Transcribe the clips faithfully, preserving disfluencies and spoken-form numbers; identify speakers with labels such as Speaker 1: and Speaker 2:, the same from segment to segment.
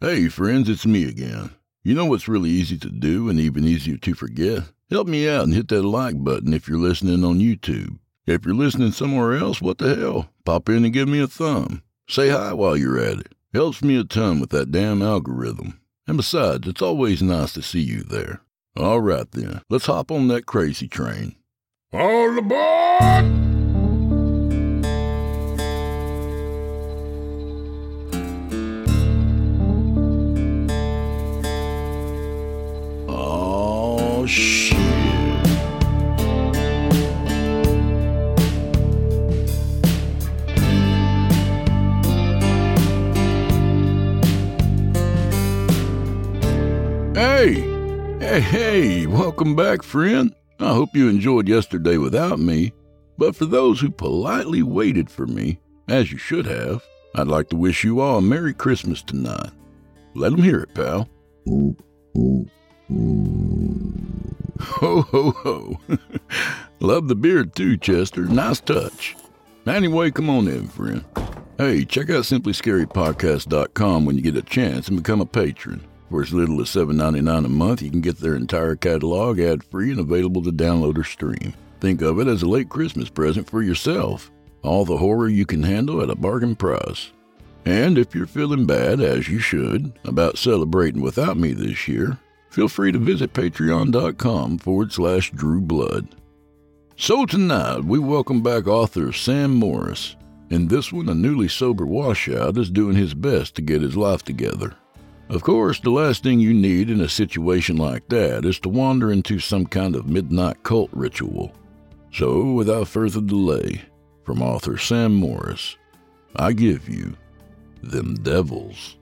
Speaker 1: Hey friends, it's me again. You know what's really easy to do and even easier to forget? Help me out and hit that like button if you're listening on YouTube. If you're listening somewhere else, what the hell? Pop in and give me a thumb. Say hi while you're at it. Helps me a ton with that damn algorithm. And besides, it's always nice to see you there. All right then, let's hop on that crazy train. All aboard! Oh, shit. Hey, hey, hey, welcome back, friend. I hope you enjoyed yesterday without me. But for those who politely waited for me, as you should have, I'd like to wish you all a Merry Christmas tonight. Let 'em hear it, pal. Ooh, ooh. Ho, ho, ho. Love the beard too, Chester. Nice touch. Anyway, come on in, friend. Hey, check out simply scary podcast dot com when you get a chance and become a patron. For as little as seven dollars and ninety-nine cents a month, you can get their entire catalog ad-free and available to download or stream. Think of it as a late Christmas present for yourself. All the horror you can handle at a bargain price. And if you're feeling bad, as you should, about celebrating without me this year, feel free to visit patreon.com forward slash Drew Blood. So tonight, we welcome back author Sam Morris. In this one, a newly sober washout is doing his best to get his life together. Of course, the last thing you need in a situation like that is to wander into some kind of midnight cult ritual. So, without further delay, from author Sam Morris, I give you Them Devils.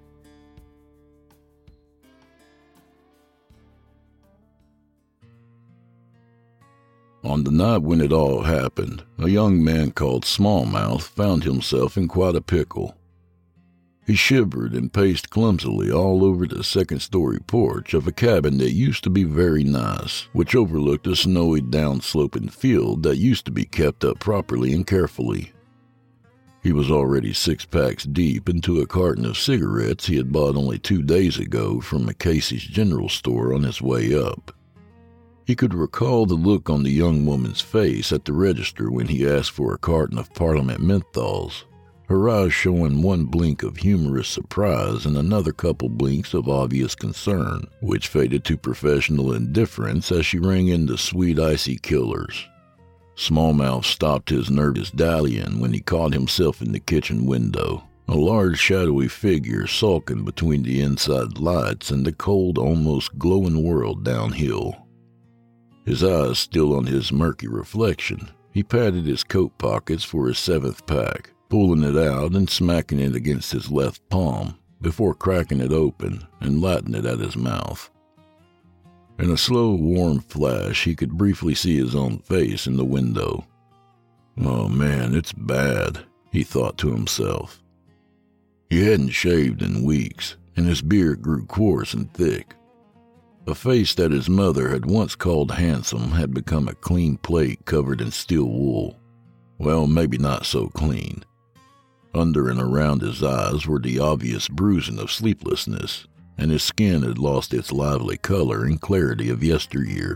Speaker 1: On the night when it all happened, a young man called Smallmouth found himself in quite a pickle. He shivered and paced clumsily all over the second-story porch of a cabin that used to be very nice, which overlooked a snowy down-sloping field that used to be kept up properly and carefully. He was already six packs deep into a carton of cigarettes he had bought only two days ago from a Casey's General Store on his way up. He could recall the look on the young woman's face at the register when he asked for a carton of Parliament menthols, her eyes showing one blink of humorous surprise and another couple blinks of obvious concern, which faded to professional indifference as she rang in the sweet icy killers. Smallmouth stopped his nervous dallying when he caught himself in the kitchen window, a large shadowy figure sulking between the inside lights and the cold, almost glowing world downhill. His eyes still on his murky reflection, he patted his coat pockets for his seventh pack, pulling it out and smacking it against his left palm before cracking it open and lighting it at his mouth. In a slow, warm flash, he could briefly see his own face in the window. Oh man, it's bad, he thought to himself. He hadn't shaved in weeks, and his beard grew coarse and thick. A face that his mother had once called handsome had become a clean plate covered in steel wool. Well, maybe not so clean. Under and around his eyes were the obvious bruising of sleeplessness, and his skin had lost its lively color and clarity of yesteryear.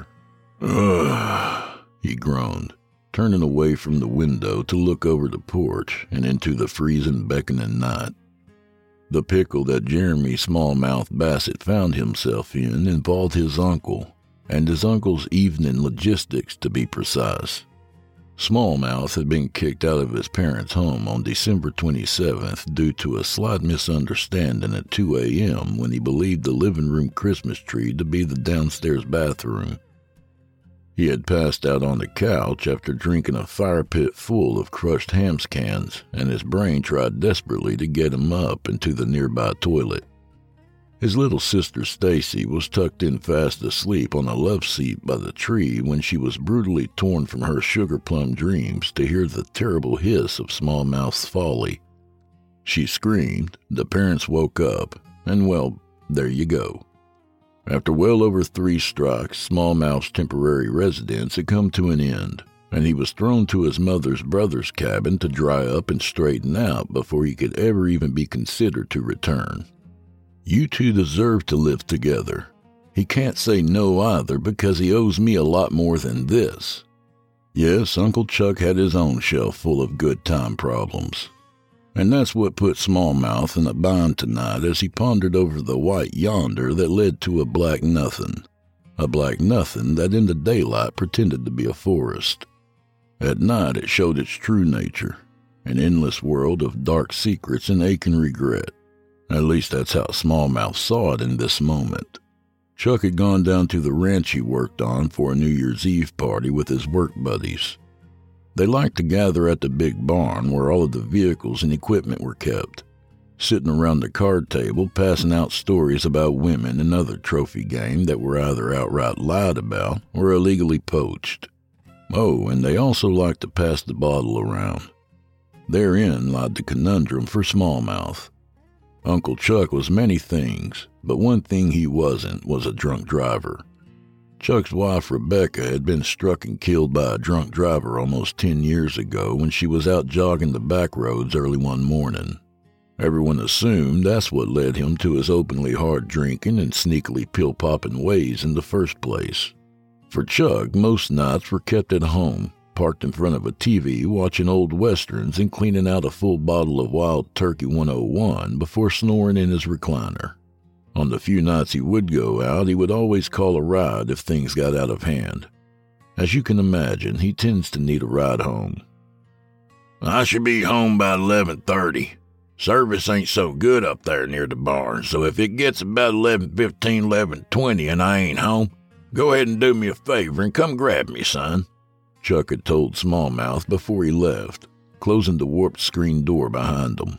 Speaker 1: Ugh, he groaned, turning away from the window to look over the porch and into the freezing, beckoning night. The pickle that Jeremy Smallmouth Bassett found himself in involved his uncle, and his uncle's evening logistics to be precise. Smallmouth had been kicked out of his parents' home on December twenty-seventh due to a slight misunderstanding at two a.m. when he believed the living room Christmas tree to be the downstairs bathroom. He had passed out on the couch after drinking a fire pit full of crushed Hamm's cans, and his brain tried desperately to get him up into the nearby toilet. His little sister Stacy was tucked in fast asleep on a love seat by the tree when she was brutally torn from her sugar plum dreams to hear the terrible hiss of Smallmouth's folly. She screamed, the parents woke up, and well, there you go. After well over three strikes, Smallmouth's temporary residence had come to an end, and he was thrown to his mother's brother's cabin to dry up and straighten out before he could ever even be considered to return. You two deserve to live together. He can't say no either because he owes me a lot more than this." Yes, Uncle Chuck had his own shelf full of good time problems. And that's what put Smallmouth in a bind tonight as he pondered over the white yonder that led to a black nothing. A black nothing that in the daylight pretended to be a forest. At night it showed its true nature, an endless world of dark secrets and aching regret. At least that's how Smallmouth saw it in this moment. Chuck had gone down to the ranch he worked on for a New Year's Eve party with his work buddies. They liked to gather at the big barn where all of the vehicles and equipment were kept, sitting around the card table passing out stories about women and other trophy game that were either outright lied about or illegally poached. Oh, and they also liked to pass the bottle around. Therein lied the conundrum for Smallmouth. Uncle Chuck was many things, but one thing he wasn't was a drunk driver. Chuck's wife Rebecca had been struck and killed by a drunk driver almost ten years ago when she was out jogging the back roads early one morning. Everyone assumed that's what led him to his openly hard drinking and sneakily pill-popping ways in the first place. For Chuck, most nights were kept at home, parked in front of a T V watching old westerns and cleaning out a full bottle of Wild Turkey one oh one before snoring in his recliner. On the few nights he would go out, he would always call a ride if things got out of hand. As you can imagine, he tends to need a ride home. "I should be home by eleven thirty. Service ain't so good up there near the barn, so if it gets about eleven fifteen, eleven twenty and I ain't home, go ahead and do me a favor and come grab me, son," Chuck had told Smallmouth before he left, closing the warped screen door behind him.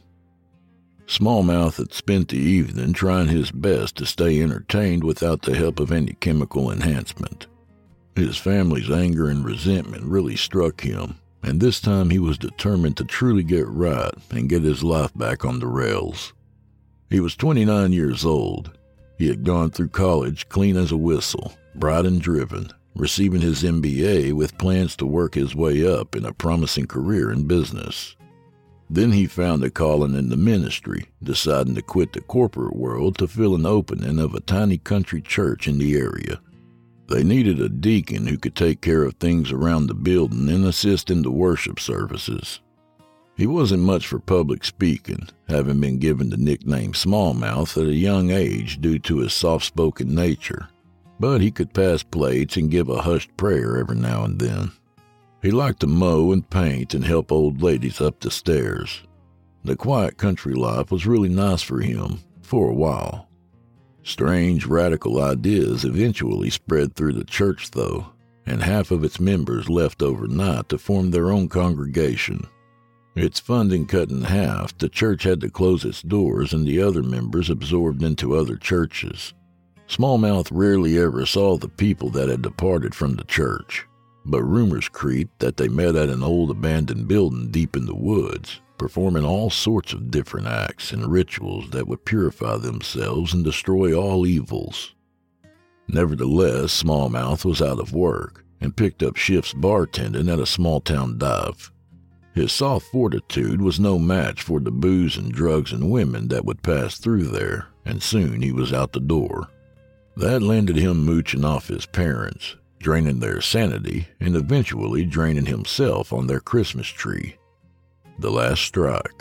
Speaker 1: Smallmouth had spent the evening trying his best to stay entertained without the help of any chemical enhancement. His family's anger and resentment really struck him, and this time he was determined to truly get right and get his life back on the rails. He was twenty-nine years old. He had gone through college clean as a whistle, bright and driven, receiving his M B A with plans to work his way up in a promising career in business. Then he found a calling in the ministry, deciding to quit the corporate world to fill an opening of a tiny country church in the area. They needed a deacon who could take care of things around the building and assist in the worship services. He wasn't much for public speaking, having been given the nickname Smallmouth at a young age due to his soft-spoken nature, but he could pass plates and give a hushed prayer every now and then. He liked to mow and paint and help old ladies up the stairs. The quiet country life was really nice for him, for a while. Strange, radical ideas eventually spread through the church, though, and half of its members left overnight to form their own congregation. Its funding cut in half, the church had to close its doors and the other members absorbed into other churches. Smallmouth rarely ever saw the people that had departed from the church, but rumors creeped that they met at an old abandoned building deep in the woods, performing all sorts of different acts and rituals that would purify themselves and destroy all evils. Nevertheless, Smallmouth was out of work and picked up shifts bartending at a small-town dive. His soft fortitude was no match for the booze and drugs and women that would pass through there, and soon he was out the door. That landed him mooching off his parents, draining their sanity, and eventually draining himself on their Christmas tree. The last strike.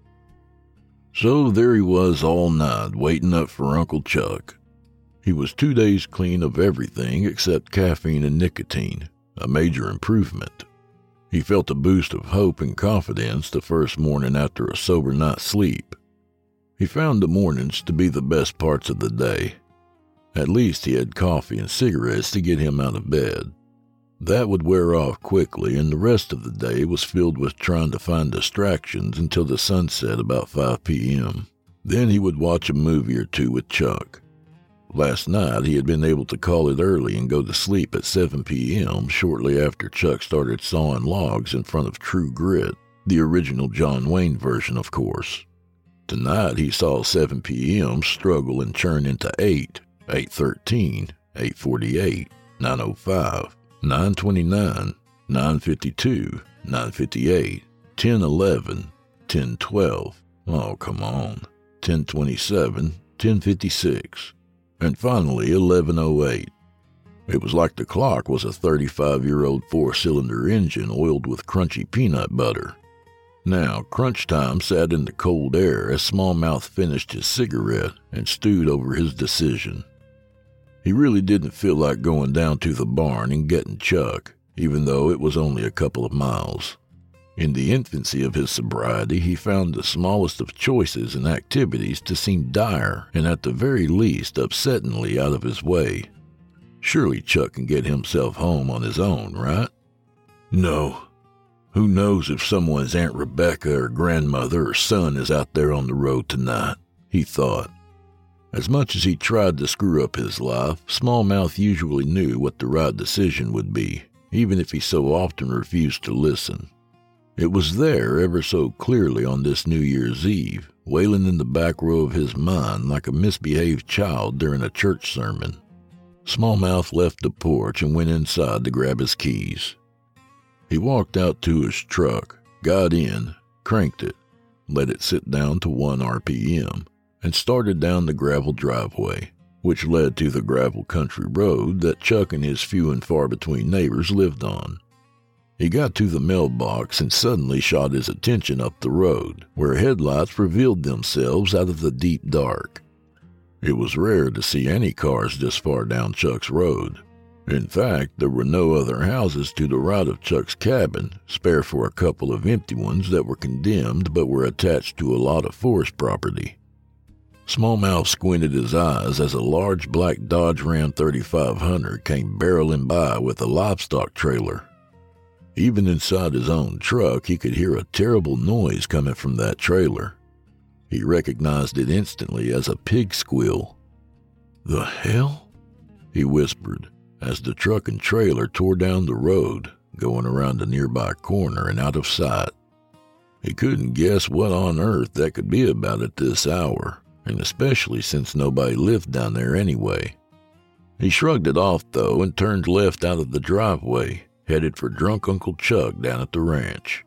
Speaker 1: So there he was all night, waiting up for Uncle Chuck. He was two days clean of everything except caffeine and nicotine, a major improvement. He felt a boost of hope and confidence the first morning after a sober night's sleep. He found the mornings to be the best parts of the day. At least he had coffee and cigarettes to get him out of bed. That would wear off quickly, and the rest of the day was filled with trying to find distractions until the sun set about five p.m. Then he would watch a movie or two with Chuck. Last night he had been able to call it early and go to sleep at seven p.m. shortly after Chuck started sawing logs in front of True Grit, the original John Wayne version, of course. Tonight he saw seven p.m. struggle and churn into eight. eight thirteen, eight forty-eight, nine oh five, nine twenty-nine, nine fifty-two, nine fifty-eight, ten eleven, ten twelve, oh come on, ten twenty-seven, ten fifty-six, and finally eleven oh eight. It was like the clock was a thirty-five-year-old four-cylinder engine oiled with crunchy peanut butter. Now, crunch time sat in the cold air as Smallmouth finished his cigarette and stewed over his decision. He really didn't feel like going down to the barn and getting Chuck, even though it was only a couple of miles. In the infancy of his sobriety, he found the smallest of choices and activities to seem dire and at the very least upsettingly out of his way. Surely Chuck can get himself home on his own, right? No. Who knows if someone's Aunt Rebecca or grandmother or son is out there on the road tonight, he thought. As much as he tried to screw up his life, Smallmouth usually knew what the right decision would be, even if he so often refused to listen. It was there ever so clearly on this New Year's Eve, wailing in the back row of his mind like a misbehaved child during a church sermon. Smallmouth left the porch and went inside to grab his keys. He walked out to his truck, got in, cranked it, let it sit down to one R P M, and started down the gravel driveway, which led to the gravel country road that Chuck and his few and far between neighbors lived on. He got to the mailbox and suddenly shot his attention up the road, where headlights revealed themselves out of the deep dark. It was rare to see any cars this far down Chuck's road. In fact, there were no other houses to the right of Chuck's cabin, spare for a couple of empty ones that were condemned but were attached to a lot of forest property. Smallmouth squinted his eyes as a large black Dodge Ram thirty-five hundred came barreling by with a livestock trailer. Even inside his own truck, he could hear a terrible noise coming from that trailer. He recognized it instantly as a pig squeal. "The hell?" he whispered, as the truck and trailer tore down the road, going around a nearby corner and out of sight. He couldn't guess what on earth that could be about at this hour, and especially since nobody lived down there anyway. He shrugged it off, though, and turned left out of the driveway, headed for drunk Uncle Chuck down at the ranch.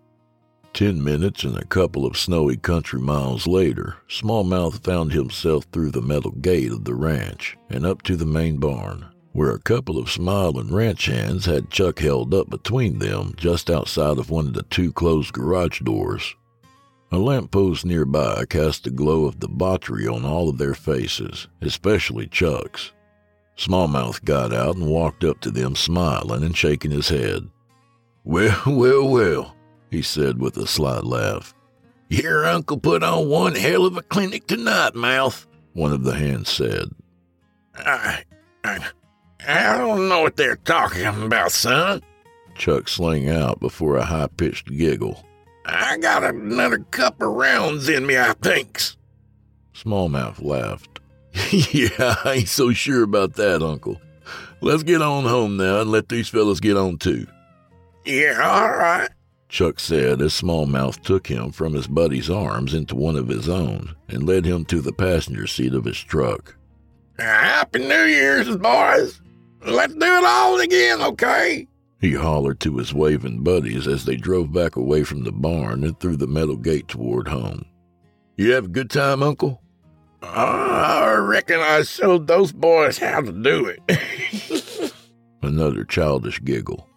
Speaker 1: Ten minutes and a couple of snowy country miles later, Smallmouth found himself through the metal gate of the ranch and up to the main barn, where a couple of smiling ranch hands had Chuck held up between them just outside of one of the two closed garage doors. A lamppost nearby cast the glow of debauchery on all of their faces, especially Chuck's. Smallmouth got out and walked up to them smiling and shaking his head. "Well, well, well," he said with a slight laugh. "Your uncle put on one hell of a clinic tonight, Mouth," one of the hands said. I, I, I don't know what they're talking about, son," Chuck slang out before a high-pitched giggle. "I got another couple rounds in me, I thinks." Smallmouth laughed. "Yeah, I ain't so sure about that, Uncle. Let's get on home now and let these fellas get on too." "Yeah, all right," Chuck said as Smallmouth took him from his buddy's arms into one of his own and led him to the passenger seat of his truck. "Happy New Year's, boys. Let's do it all again, okay?" he hollered to his waving buddies as they drove back away from the barn and through the metal gate toward home. "You have a good time, Uncle?" Uh, "I reckon I showed those boys how to do it." Another childish giggle.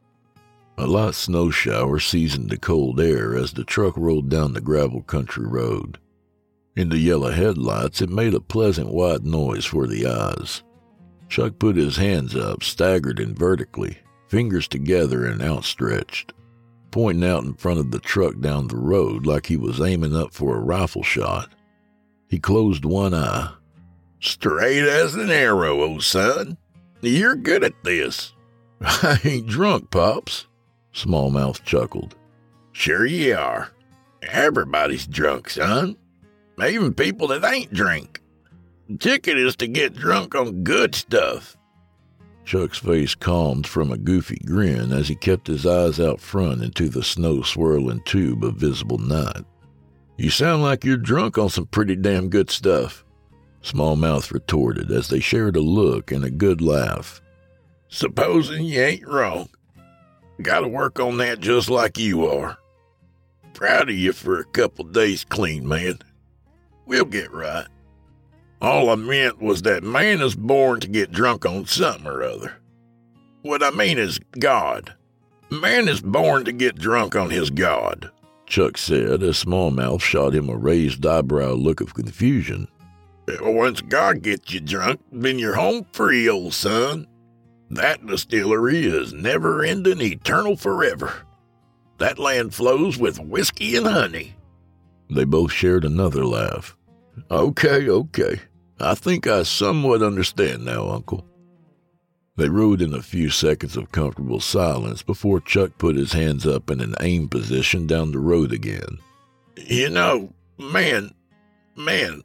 Speaker 1: A light snow shower seasoned the cold air as the truck rolled down the gravel country road. In the yellow headlights, it made a pleasant white noise for the eyes. Chuck put his hands up, staggered and vertically, fingers together and outstretched, pointing out in front of the truck down the road like he was aiming up for a rifle shot. He closed one eye. "Straight as an arrow, old son. You're good at this." "I ain't drunk, Pops," Smallmouth chuckled. "Sure you are. Everybody's drunk, son. Even people that ain't drink. The ticket is to get drunk on good stuff." Chuck's face calmed from a goofy grin as he kept his eyes out front into the snow-swirling tube of visible night. "You sound like you're drunk on some pretty damn good stuff," Smallmouth retorted as they shared a look and a good laugh. "Supposing you ain't wrong. Gotta work on that just like you are. Proud of you for a couple days clean, man. We'll get right."
Speaker 2: All I meant was that man is born to get drunk on something or other. What I mean is God. Man is born to get drunk on his God,
Speaker 1: Chuck said as Smallmouth shot him a raised eyebrow look of confusion.
Speaker 2: Once God gets you drunk, then you're home free, old son. That distillery is never-ending, eternal forever. That land flows with whiskey and honey.
Speaker 1: They both shared another laugh. Okay, okay. I think I somewhat understand now, Uncle. They rode in a few seconds of comfortable silence before Chuck put his hands up in an aim position down the road again.
Speaker 2: You know, man, man,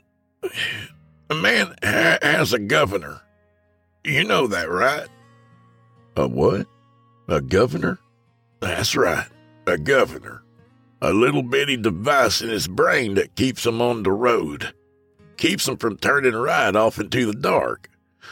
Speaker 2: a man ha- has a governor. You know that, right?
Speaker 1: A what? A governor?
Speaker 2: That's right, a governor. A little bitty device in his brain that keeps him on the road. Keeps him from turning right off into the dark.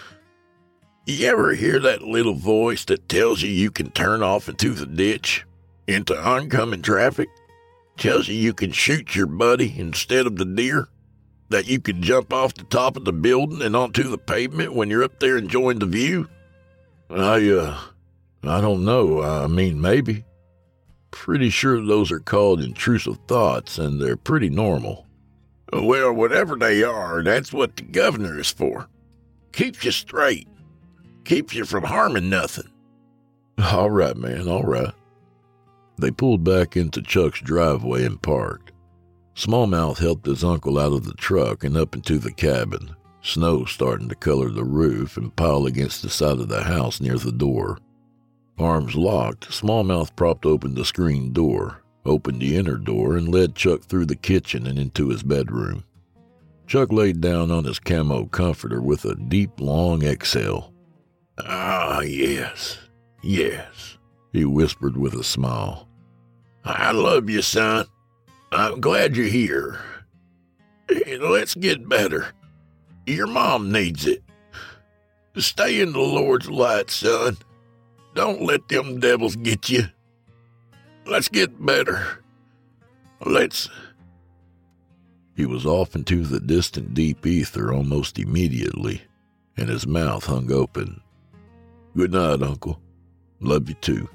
Speaker 2: You ever hear that little voice that tells you you can turn off into the ditch, into oncoming traffic? Tells you you can shoot your buddy instead of the deer? That you can jump off the top of the building and onto the pavement when you're up there enjoying the view?
Speaker 1: I, uh, I don't know. I mean, maybe. Pretty sure those are called intrusive thoughts, and they're pretty normal.
Speaker 2: Well, whatever they are, that's what the governor is for. Keeps you straight. Keeps you from harming nothing.
Speaker 1: All right, man, all right. They pulled back into Chuck's driveway and parked. Smallmouth helped his uncle out of the truck and up into the cabin, snow starting to color the roof and pile against the side of the house near the door. Arms locked, Smallmouth propped open the screen door, opened the inner door, and led Chuck through the kitchen and into his bedroom. Chuck laid down on his camo comforter with a deep, long exhale.
Speaker 2: Ah, yes, yes,
Speaker 1: he whispered with a smile.
Speaker 2: I love you, son. I'm glad you're here. Let's get better. Your mom needs it. Stay in the Lord's light, son. Don't let them devils get you. Let's get better. Let's...
Speaker 1: He was off into the distant deep ether almost immediately, and his mouth hung open. Good night, Uncle. Love you too.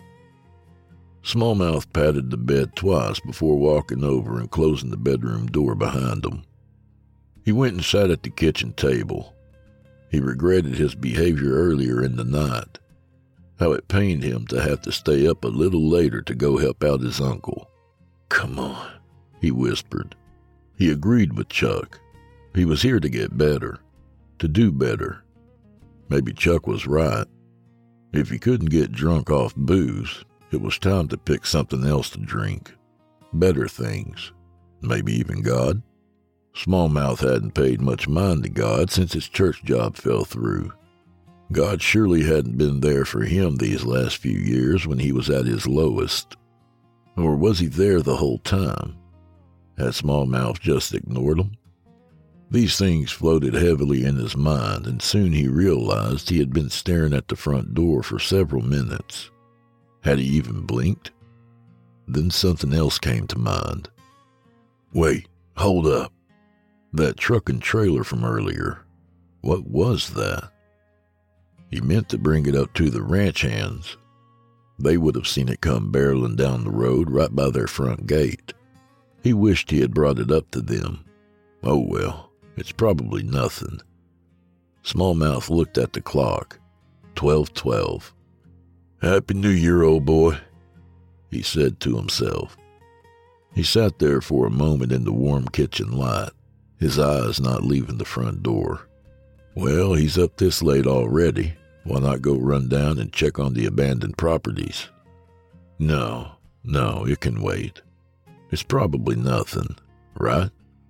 Speaker 1: Smallmouth patted the bed twice before walking over and closing the bedroom door behind him. He went and sat at the kitchen table. He regretted his behavior earlier in the night, how it pained him to have to stay up a little later to go help out his uncle. Come on, he whispered. He agreed with Chuck. He was here to get better, to do better. Maybe Chuck was right. If he couldn't get drunk off booze, it was time to pick something else to drink. Better things. Maybe even God. Smallmouth hadn't paid much mind to God since his church job fell through. God surely hadn't been there for him these last few years when he was at his lowest. Or was he there the whole time? Had Smallmouth just ignored him? These things floated heavily in his mind, and soon he realized he had been staring at the front door for several minutes. Had he even blinked? Then something else came to mind. Wait, hold up. That truck and trailer from earlier. What was that? He meant to bring it up to the ranch hands. They would have seen it come barreling down the road right by their front gate. He wished he had brought it up to them. Oh well, it's probably nothing. Smallmouth looked at the clock. Twelve twelve. Happy New Year, old boy, he said to himself. He sat there for a moment in the warm kitchen light, his eyes not leaving the front door. Well, he's up this late already. Why not go run down and check on the abandoned properties? No, no, it can wait. It's probably nothing, right?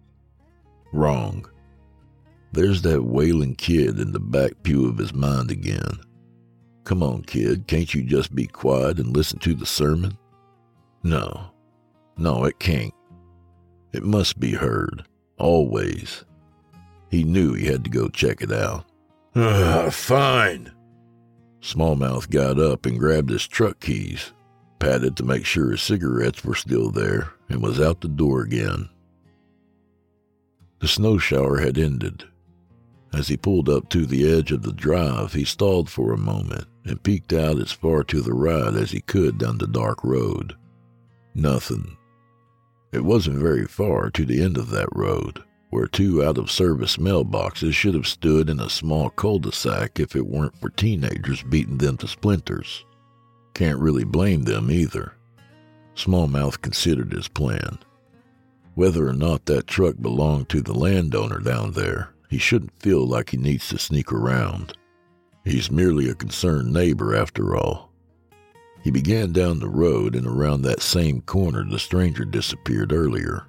Speaker 1: Wrong. There's that wailing kid in the back pew of his mind again. Come on, kid, can't you just be quiet and listen to the sermon? No, no, it can't. It must be heard, always. He knew he had to go check it out.
Speaker 2: Uh, fine.
Speaker 1: Smallmouth got up and grabbed his truck keys, patted to make sure his cigarettes were still there, and was out the door again. The snow shower had ended. As he pulled up to the edge of the drive, he stalled for a moment and peeked out as far to the right as he could down the dark road. Nothing. It wasn't very far to the end of that road, where two out-of-service mailboxes should have stood in a small cul-de-sac if it weren't for teenagers beating them to splinters. Can't really blame them either. Smallmouth considered his plan. Whether or not that truck belonged to the landowner down there, he shouldn't feel like he needs to sneak around. He's merely a concerned neighbor after all. He began down the road, and around that same corner the stranger disappeared earlier.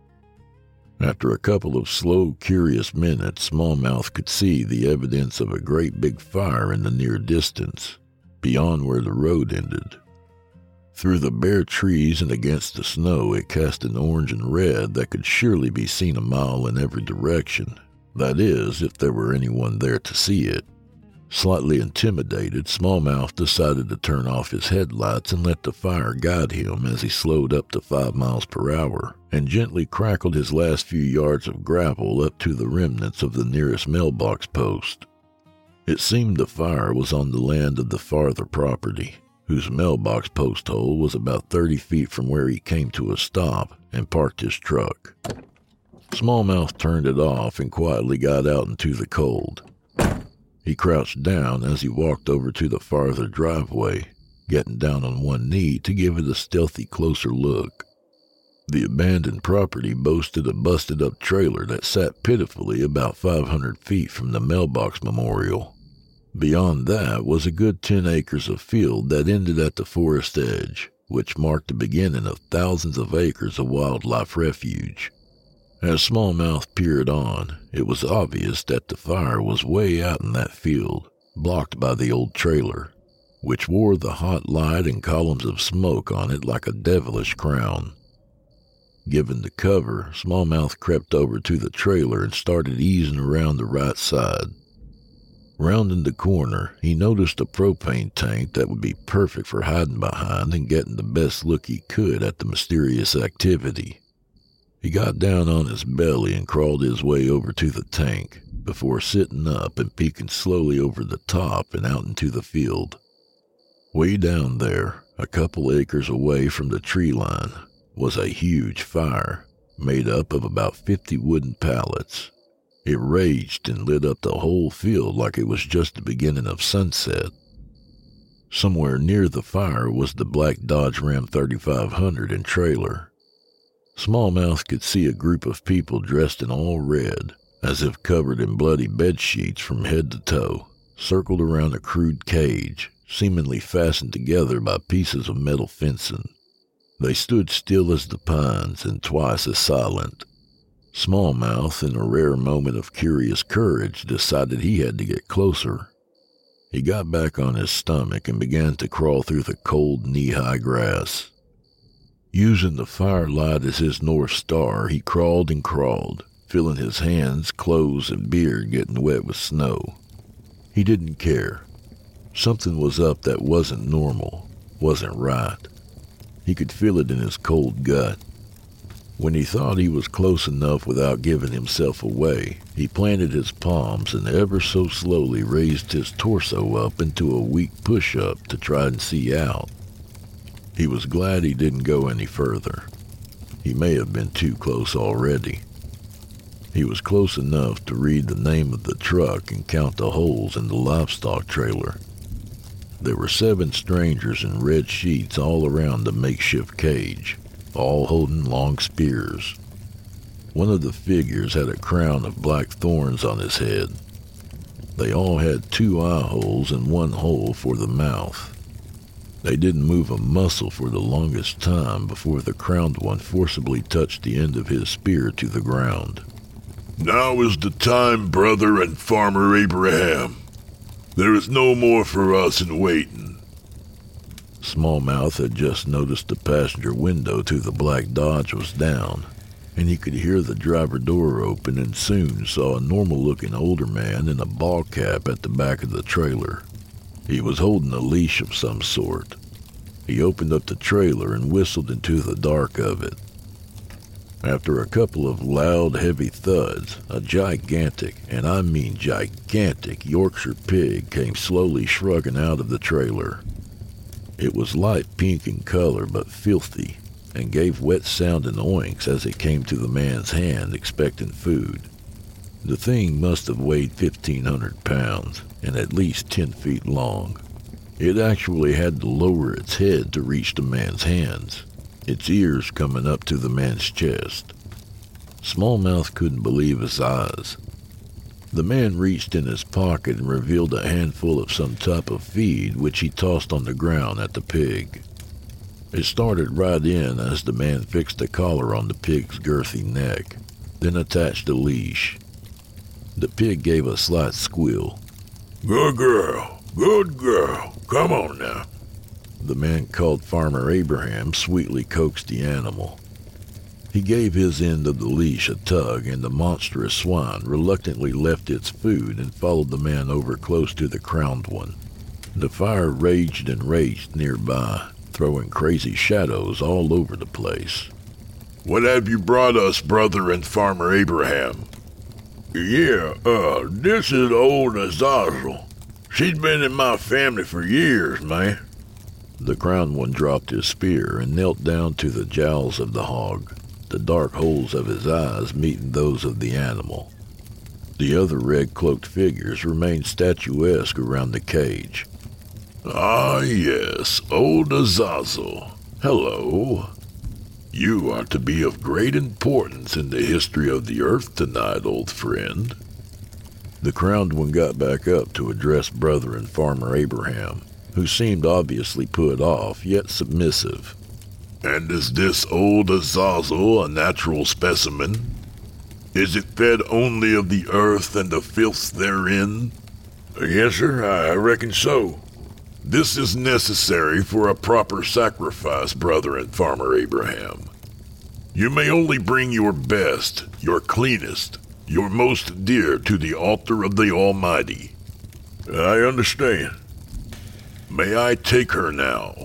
Speaker 1: After a couple of slow, curious minutes, Smallmouth could see the evidence of a great big fire in the near distance, beyond where the road ended. Through the bare trees and against the snow, it cast an orange and red that could surely be seen a mile in every direction. That is, if there were anyone there to see it. Slightly intimidated, Smallmouth decided to turn off his headlights and let the fire guide him as he slowed up to five miles per hour and gently crackled his last few yards of gravel up to the remnants of the nearest mailbox post. It seemed the fire was on the land of the farther property, whose mailbox post hole was about thirty feet from where he came to a stop and parked his truck. Smallmouth turned it off and quietly got out into the cold. He crouched down as he walked over to the farther driveway, getting down on one knee to give it a stealthy closer look. The abandoned property boasted a busted-up trailer that sat pitifully about five hundred feet from the mailbox memorial. Beyond that was a good ten acres of field that ended at the forest edge, which marked the beginning of thousands of acres of wildlife refuge. As Smallmouth peered on, it was obvious that the fire was way out in that field, blocked by the old trailer, which wore the hot light and columns of smoke on it like a devilish crown. Given the cover, Smallmouth crept over to the trailer and started easing around the right side. Rounding the corner, he noticed a propane tank that would be perfect for hiding behind and getting the best look he could at the mysterious activity. He got down on his belly and crawled his way over to the tank before sitting up and peeking slowly over the top and out into the field. Way down there, a couple acres away from the tree line, was a huge fire made up of about fifty wooden pallets. It raged and lit up the whole field like it was just the beginning of sunset. Somewhere near the fire was the black Dodge Ram thirty-five hundred and trailer. Smallmouth could see a group of people dressed in all red, as if covered in bloody bed sheets from head to toe, circled around a crude cage, seemingly fastened together by pieces of metal fencing. They stood still as the pines and twice as silent. Smallmouth, in a rare moment of curious courage, decided he had to get closer. He got back on his stomach and began to crawl through the cold, knee-high grass. Using the firelight as his north star, he crawled and crawled, feeling his hands, clothes, and beard getting wet with snow. He didn't care. Something was up that wasn't normal, wasn't right. He could feel it in his cold gut. When he thought he was close enough without giving himself away, he planted his palms and ever so slowly raised his torso up into a weak push-up to try and see out. He was glad he didn't go any further. He may have been too close already. He was close enough to read the name of the truck and count the holes in the livestock trailer. There were seven strangers in red sheets all around the makeshift cage, all holding long spears. One of the figures had a crown of black thorns on his head. They all had two eye holes and one hole for the mouth. They didn't move a muscle for the longest time before the crowned one forcibly touched the end of his spear to the ground.
Speaker 2: "Now is the time, brother and Farmer Abraham. There is no more for us in waiting."
Speaker 1: Smallmouth had just noticed the passenger window to the black Dodge was down, and he could hear the driver door open and soon saw a normal-looking older man in a ball cap at the back of the trailer. He was holding a leash of some sort. He opened up the trailer and whistled into the dark of it. After a couple of loud, heavy thuds, a gigantic, and I mean gigantic, Yorkshire pig came slowly shrugging out of the trailer. It was light pink in color but filthy, and gave wet-sounding oinks as it came to the man's hand expecting food. The thing must have weighed fifteen hundred pounds and at least ten feet long. It actually had to lower its head to reach the man's hands, its ears coming up to the man's chest. Smallmouth couldn't believe his eyes. The man reached in his pocket and revealed a handful of some type of feed which he tossed on the ground at the pig. It started right in as the man fixed a collar on the pig's girthy neck, then attached a leash. The pig gave a slight squeal.
Speaker 2: Good girl, good girl, come on now.
Speaker 1: The man called Farmer Abraham sweetly coaxed the animal. He gave his end of the leash a tug, and the monstrous swine reluctantly left its food and followed the man over close to the crowned one. The fire raged and raged nearby, throwing crazy shadows all over the place.
Speaker 2: What have you brought us, brother and Farmer Abraham? Yeah, uh, this is old Azazel. She's been in my family for years, man.
Speaker 1: The crowned one dropped his spear and knelt down to the jowls of the hog, the dark holes of his eyes meeting those of the animal. The other red-cloaked figures remained statuesque around the cage.
Speaker 2: Ah, yes, old Azazel. Hello. You are to be of great importance in the history of the earth tonight, old friend.
Speaker 1: The crowned one got back up to address brother and Farmer Abraham, who seemed obviously put off, yet submissive.
Speaker 2: And is this old Azazel a natural specimen? Is it fed only of the earth and the filth therein? Yes, sir, I reckon so. This is necessary for a proper sacrifice, brother and Farmer Abraham. You may only bring your best, your cleanest, your most dear to the altar of the Almighty. I understand. May I take her now?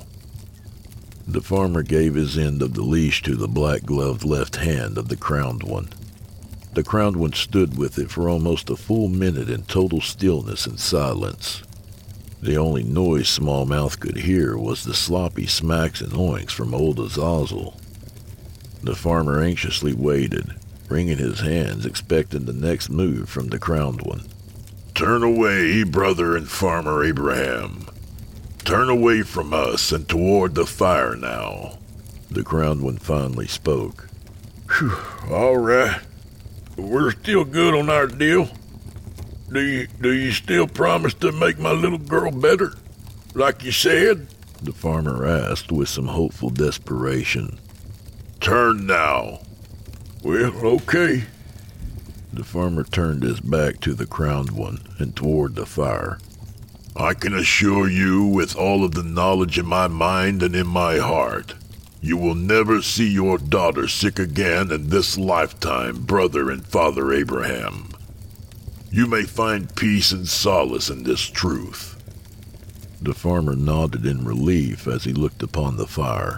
Speaker 1: The farmer gave his end of the leash to the black-gloved left hand of the crowned one. The crowned one stood with it for almost a full minute in total stillness and silence. The only noise Smallmouth could hear was the sloppy smacks and oinks from old Azazel. The farmer anxiously waited, wringing his hands, expecting the next move from the crowned one.
Speaker 2: Turn away, brother and Farmer Abraham. Turn away from us and toward the fire now.
Speaker 1: The crowned one finally spoke.
Speaker 2: Whew, all right. We're still good on our deal. Do you, do you still promise to make my little girl better, like you said?
Speaker 1: The farmer asked with some hopeful desperation.
Speaker 2: Turn now. Well, okay.
Speaker 1: The farmer turned his back to the crowned one and toward the fire.
Speaker 2: I can assure you, with all of the knowledge in my mind and in my heart, you will never see your daughter sick again in this lifetime, brother and Father Abraham. You may find peace and solace in this truth.
Speaker 1: The farmer nodded in relief as he looked upon the fire.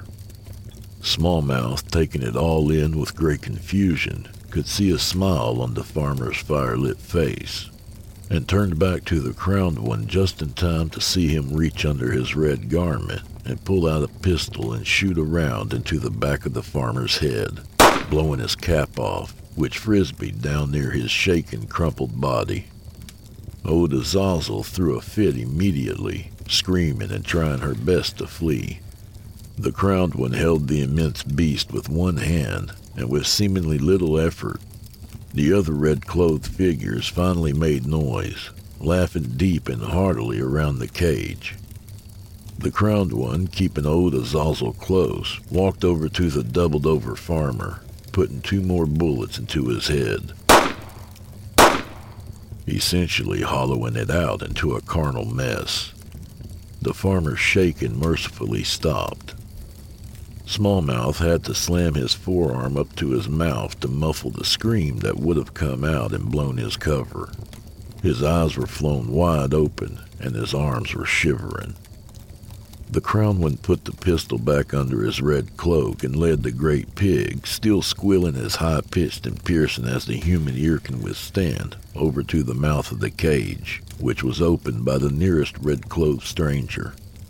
Speaker 1: Smallmouth, taking it all in with great confusion, could see a smile on the farmer's fire-lit face, and turned back to the crowned one just in time to see him reach under his red garment and pull out a pistol and shoot a round into the back of the farmer's head, blowing his cap off, which frisbeed down near his shaken, crumpled body. Old Azazel threw a fit immediately, screaming and trying her best to flee. The crowned one held the immense beast with one hand, and with seemingly little effort, the other red-clothed figures finally made noise, laughing deep and heartily around the cage. The crowned one, keeping old Azazel close, walked over to the doubled-over farmer, putting two more bullets into his head, essentially hollowing it out into a carnal mess. The farmer, shaken, mercifully stopped. Smallmouth had to slam his forearm up to his mouth to muffle the scream that would have come out and blown his cover. His eyes were flown wide open, and his arms were shivering. The Crowned One put the pistol back under his red cloak and led the great pig, still squealing as high-pitched and piercing as the human ear can withstand, over to the mouth of the cage, which was opened by the nearest red-cloaked stranger.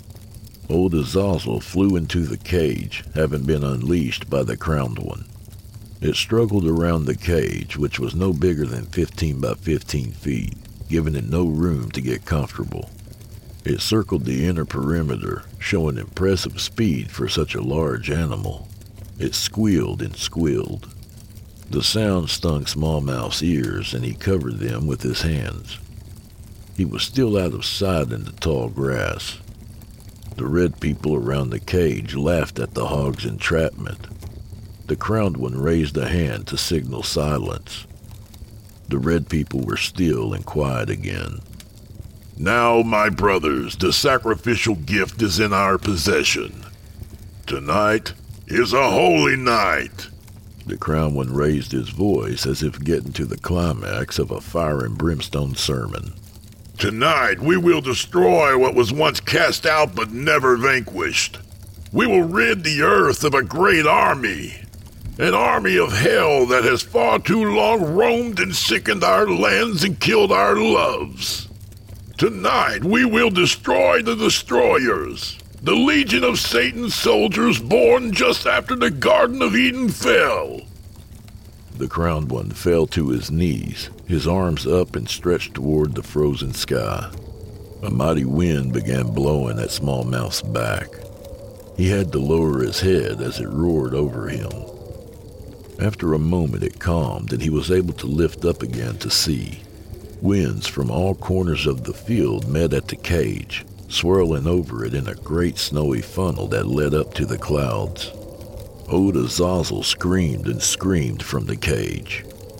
Speaker 1: Old Azazel flew into the cage, having been unleashed by the Crowned One. It struggled around the cage, which was no bigger than fifteen by fifteen feet, giving it no room to get comfortable. It circled the inner perimeter, showing impressive speed for such a large animal. It squealed and squealed. The sound stung Smallmouth's ears, and he covered them with his hands. He was still out of sight in the tall grass. The red people around the cage laughed at the hog's entrapment. The Crowned One raised a hand to signal silence. The red people were still and quiet again.
Speaker 2: Now, my brothers, the sacrificial gift is in our possession. Tonight is a holy night.
Speaker 1: The Crowned One raised his voice as if getting to the climax of a fire and brimstone sermon.
Speaker 2: Tonight we will destroy what was once cast out but never vanquished. We will rid the earth of a great army. An army of hell that has far too long roamed and sickened our lands and killed our loves. Tonight we will destroy the destroyers, the legion of Satan's soldiers born just after the Garden of Eden fell.
Speaker 1: The Crowned One fell to his knees, his arms up and stretched toward the frozen sky. A mighty wind began blowing at Smallmouth's back. He had to lower his head as it roared over him. After a moment it calmed and he was able to lift up again to see. Winds from all corners of the field met at the cage, swirling over it in a great snowy funnel that led up to the clouds. Old Azazel screamed and screamed from the cage.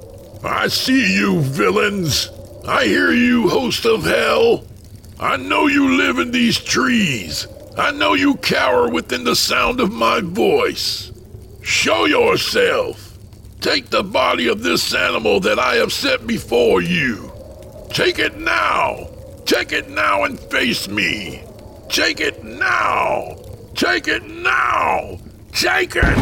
Speaker 2: I see you, villains! I hear you, host of hell! I know you live in these trees! I know you cower within the sound of my voice! Show yourself! Take the body of this animal that I have set before you! Take it now! Take it now and face me! Take it now! Take it now! Take it!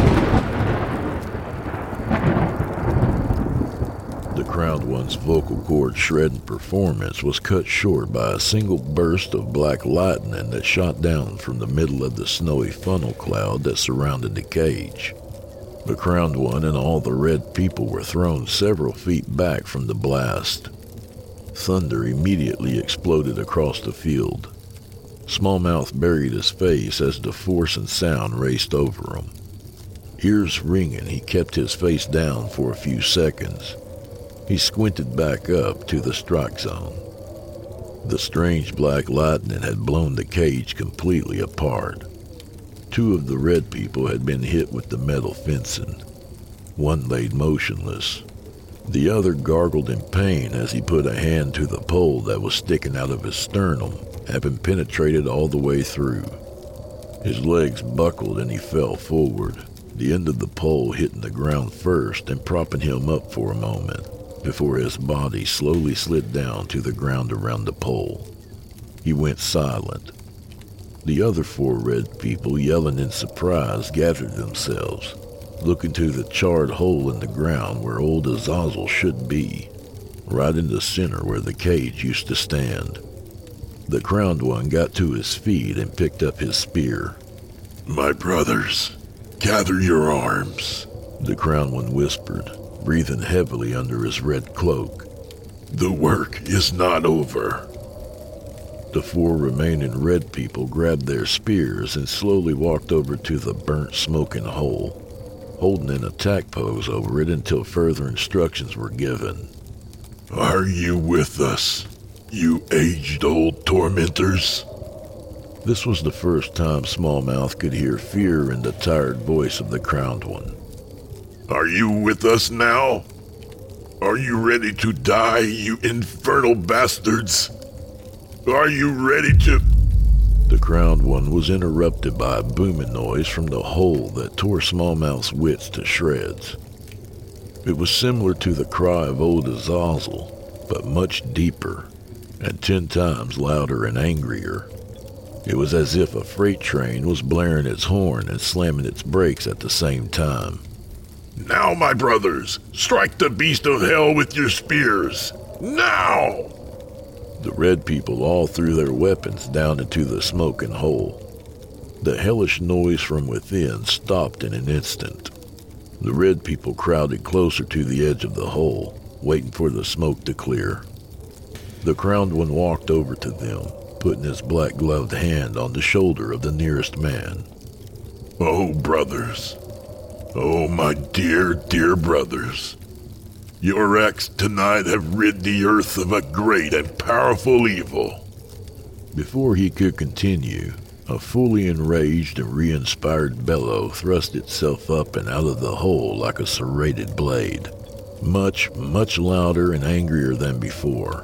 Speaker 1: The Crowned One's vocal cord shredding performance was cut short by a single burst of black lightning that shot down from the middle of the snowy funnel cloud that surrounded the cage. The Crowned One and all the red people were thrown several feet back from the blast. Thunder immediately exploded across the field. Smallmouth buried his face as the force and sound raced over him. Ears ringing, he kept his face down for a few seconds. He squinted back up to the strike zone. The strange black lightning had blown the cage completely apart. Two of the red people had been hit with the metal fencing. One laid motionless. The other gargled in pain as he put a hand to the pole that was sticking out of his sternum, having penetrated all the way through. His legs buckled and he fell forward, the end of the pole hitting the ground first and propping him up for a moment, before his body slowly slid down to the ground around the pole. He went silent. The other four red people, yelling in surprise, gathered themselves, looking to the charred hole in the ground where old Azazel should be, right in the center where the cage used to stand. The Crowned One got to his feet and picked up his spear.
Speaker 2: My brothers, gather your arms,
Speaker 1: the Crowned One whispered, breathing heavily under his red cloak.
Speaker 2: The work is not over.
Speaker 1: The four remaining red people grabbed their spears and slowly walked over to the burnt, smoking hole, holding an attack pose over it until further instructions were given.
Speaker 2: Are you with us, you aged-old tormentors?
Speaker 1: This was the first time Smallmouth could hear fear in the tired voice of the Crowned One.
Speaker 2: Are you with us now? Are you ready to die, you infernal bastards? Are you ready to...
Speaker 1: The Crowned One was interrupted by a booming noise from the hole that tore Smallmouth's wits to shreds. It was similar to the cry of old Azazel, but much deeper, and ten times louder and angrier. It was as if a freight train was blaring its horn and slamming its brakes at the same time.
Speaker 2: "Now, my brothers, strike the beast of hell with your spears! Now!"
Speaker 1: The red people all threw their weapons down into the smoking hole. The hellish noise from within stopped in an instant. The red people crowded closer to the edge of the hole, waiting for the smoke to clear. The crowned one walked over to them, putting his black-gloved hand on the shoulder of the nearest man.
Speaker 2: "Oh, brothers. Oh, my dear, dear brothers. Your acts tonight have rid the earth of a great and powerful evil."
Speaker 1: Before he could continue, a fully enraged and re-inspired bellow thrust itself up and out of the hole like a serrated blade, much, much louder and angrier than before.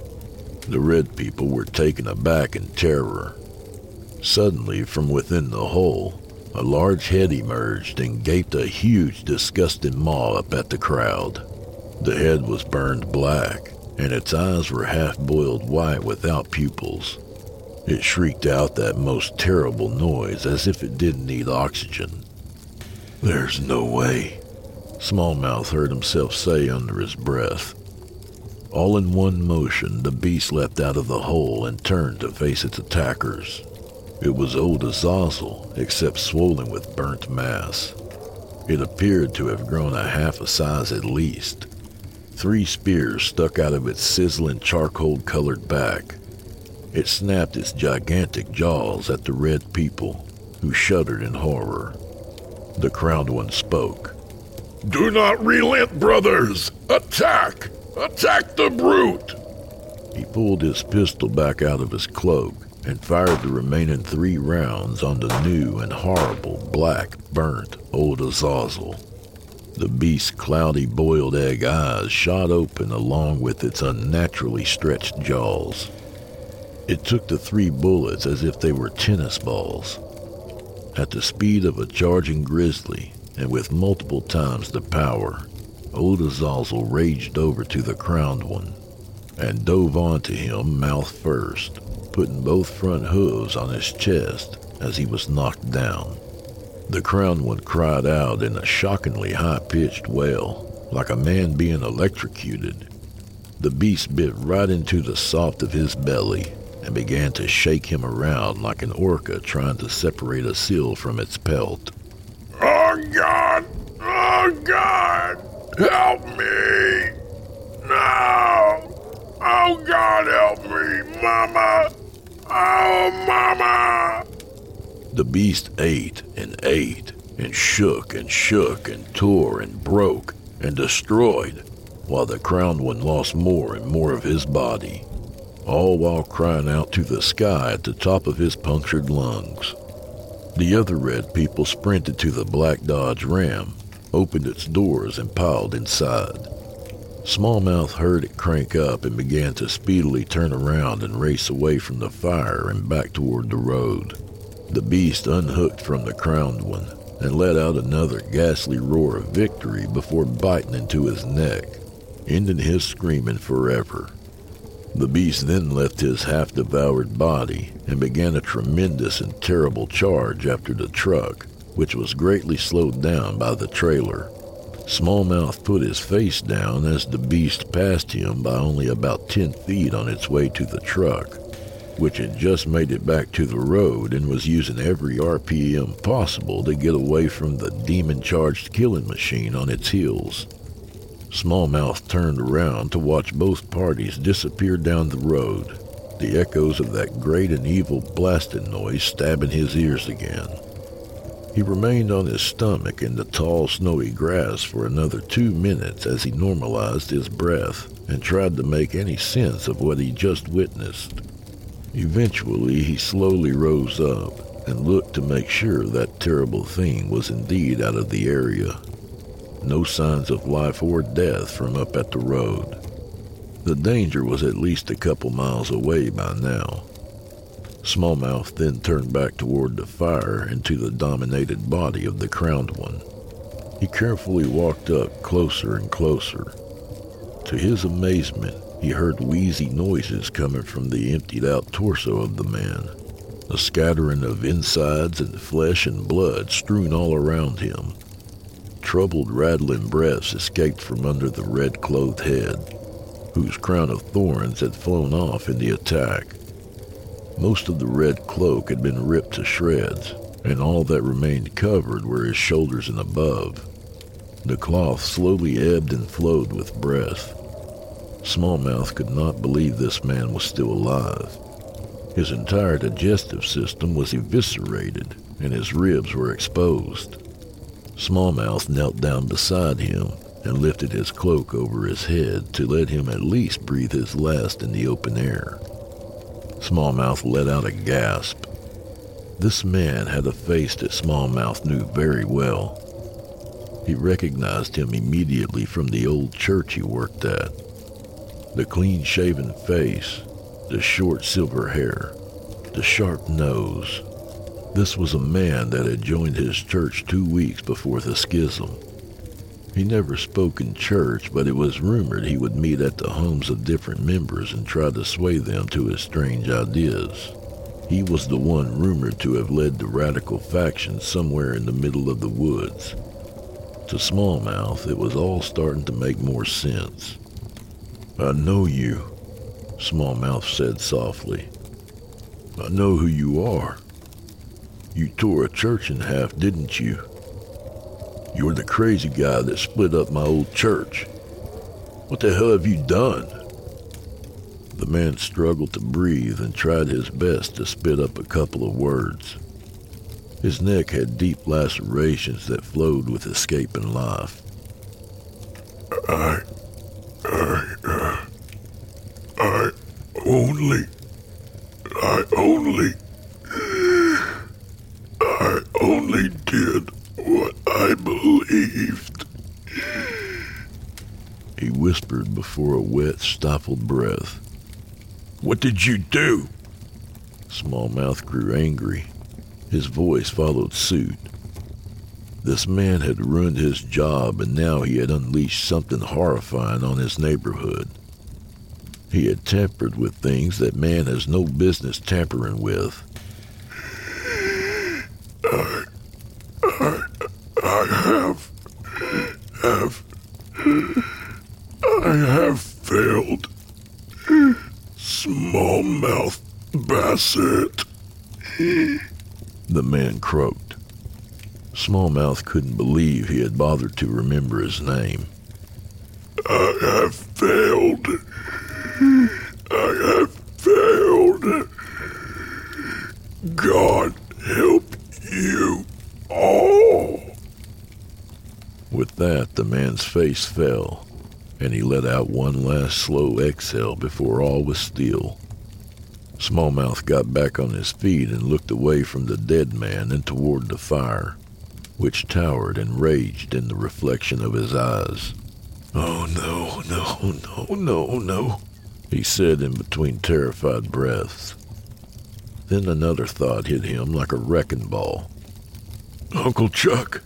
Speaker 1: The red people were taken aback in terror. Suddenly, from within the hole, a large head emerged and gaped a huge, disgusting maw up at the crowd. The head was burned black, and its eyes were half-boiled white without pupils. It shrieked out that most terrible noise as if it didn't need oxygen. "There's no way," Smallmouth heard himself say under his breath. All in one motion, the beast leapt out of the hole and turned to face its attackers. It was old Azazel, except swollen with burnt mass. It appeared to have grown a half a size at least. Three spears stuck out of its sizzling charcoal-colored back. It snapped its gigantic jaws at the red people, who shuddered in horror. The crowned one spoke.
Speaker 2: "Do not relent, brothers! Attack! Attack the brute!"
Speaker 1: He pulled his pistol back out of his cloak and fired the remaining three rounds on the new and horrible, black, burnt old Azazel. The beast's cloudy boiled egg eyes shot open along with its unnaturally stretched jaws. It took the three bullets as if they were tennis balls. At the speed of a charging grizzly, and with multiple times the power, old Azazel raged over to the crowned one and dove onto him mouth first, putting both front hooves on his chest as he was knocked down. The crowned one cried out in a shockingly high-pitched wail, like a man being electrocuted. The beast bit right into the soft of his belly and began to shake him around like an orca trying to separate a seal from its pelt.
Speaker 2: "Oh, God! Oh, God! Help me! No! Oh, God, help me! Mama! Oh, Mama!"
Speaker 1: The beast ate and ate and shook and shook and tore and broke and destroyed, while the crowned one lost more and more of his body, all while crying out to the sky at the top of his punctured lungs. The other red people sprinted to the black Dodge Ram, opened its doors, and piled inside. Smallmouth heard it crank up and began to speedily turn around and race away from the fire and back toward the road. The beast unhooked from the crowned one and let out another ghastly roar of victory before biting into his neck, ending his screaming forever. The beast then left his half-devoured body and began a tremendous and terrible charge after the truck, which was greatly slowed down by the trailer. Smallmouth put his face down as the beast passed him by only about ten feet on its way to the truck, which had just made it back to the road and was using every R P M possible to get away from the demon-charged killing machine on its heels. Smallmouth turned around to watch both parties disappear down the road, the echoes of that great and evil blasting noise stabbing his ears again. He remained on his stomach in the tall, snowy grass for another two minutes as he normalized his breath and tried to make any sense of what he just witnessed. Eventually, he slowly rose up and looked to make sure that terrible thing was indeed out of the area. No signs of life or death from up at the road. The danger was at least a couple miles away by now. Smallmouth then turned back toward the fire and to the dominated body of the crowned one. He carefully walked up closer and closer. To his amazement, he heard wheezy noises coming from the emptied-out torso of the man. a scattering of insides and flesh and blood strewn all around him. Troubled, rattling breaths escaped from under the red-clothed head, whose crown of thorns had flown off in the attack. Most of the red cloak had been ripped to shreds, and all that remained covered were his shoulders and above. The cloth slowly ebbed and flowed with breath. Smallmouth could not believe this man was still alive. His entire digestive system was eviscerated, and his ribs were exposed. Smallmouth knelt down beside him and lifted his cloak over his head to let him at least breathe his last in the open air. Smallmouth let out a gasp. This man had a face that Smallmouth knew very well. He recognized him immediately from the old church he worked at. The clean-shaven face, the short silver hair, the sharp nose. This was a man that had joined his church two weeks before the schism. He never spoke in church, but it was rumored he would meet at the homes of different members and try to sway them to his strange ideas. He was the one rumored to have led the radical faction somewhere in the middle of the woods. To Smallmouth, it was all starting to make more sense. "I know you," Smallmouth said softly. "I know who you are. You tore a church in half, didn't you? You're the crazy guy that split up my old church. What the hell have you done?" The man struggled to breathe and tried his best to spit up a couple of words. His neck had deep lacerations that flowed with escaping life. I, I, uh, I only, I only, I only did what I believed. He whispered before a wet, stifled breath. "What did you do?" Smallmouth grew angry. His voice followed suit. This man had ruined his job, and now he had unleashed something horrifying on his neighborhood. He had tampered with things that man has no business tampering with. I, I, I have, have, I have failed. Smallmouth Bassett. The man croaked. Smallmouth couldn't believe he had bothered to remember his name. I have failed. I have failed. God help you all. With that, the man's face fell, and he let out one last slow exhale before all was still. Smallmouth got back on his feet and looked away from the dead man and toward the fire, which towered and raged in the reflection of his eyes. "Oh, no, no, no, no, no," he said in between terrified breaths. Then another thought hit him like a wrecking ball. "Uncle Chuck."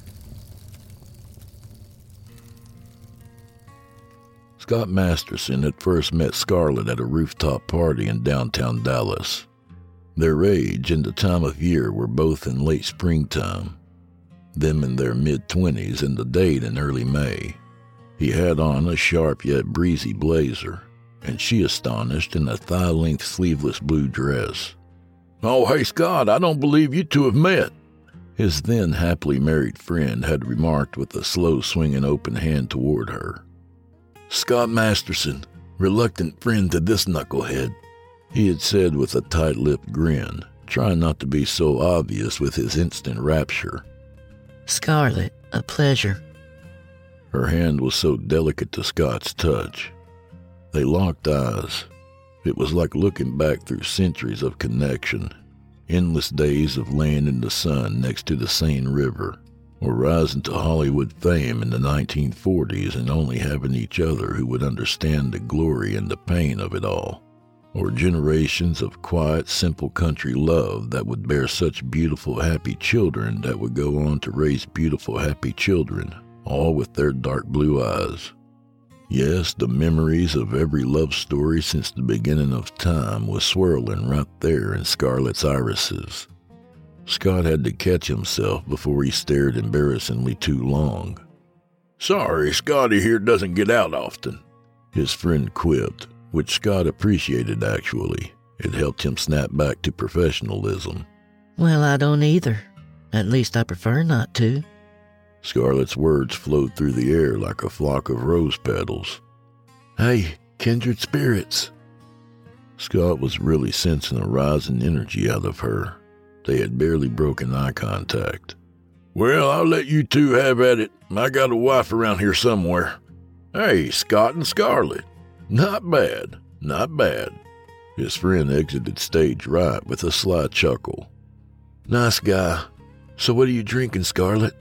Speaker 1: Scott Masterson had first met Scarlett at a rooftop party in downtown Dallas. Their age and the time of year were both in late springtime, them in their mid-twenties and the date in early May. He had on a sharp yet breezy blazer, and she astonished in a thigh-length sleeveless blue dress. "Oh, hey, Scott, I don't believe you two have met," his then happily married friend had remarked with a slow swinging open hand toward her. "Scott Masterson, reluctant friend to this knucklehead," he had said with a tight-lipped grin, trying not to be so obvious with his instant rapture.
Speaker 3: "Scarlett, a pleasure."
Speaker 1: Her hand was so delicate to Scott's touch. They locked eyes. It was like looking back through centuries of connection, endless days of laying in the sun next to the Seine River, or rising to Hollywood fame in the nineteen forties and only having each other who would understand the glory and the pain of it all, or generations of quiet, simple country love that would bear such beautiful, happy children that would go on to raise beautiful, happy children, all with their dark blue eyes. Yes, the memories of every love story since the beginning of time was swirling right there in Scarlett's irises. Scott had to catch himself before he stared embarrassingly too long.
Speaker 2: "Sorry, Scotty here doesn't get out often,"
Speaker 1: his friend quipped, which Scott appreciated actually. It helped him snap back to professionalism.
Speaker 3: Well, I don't either. At least I prefer not to.
Speaker 1: Scarlett's words flowed through the air like a flock of rose petals. Hey, kindred spirits. Scott was really sensing a rising energy out of her. They had barely broken eye contact.
Speaker 2: "Well, I'll let you two have at it. I got a wife around here somewhere. Hey, Scott and Scarlett. Not bad, not bad."
Speaker 1: His friend exited stage right with a sly chuckle.
Speaker 4: Nice guy. So what are you drinking, Scarlett?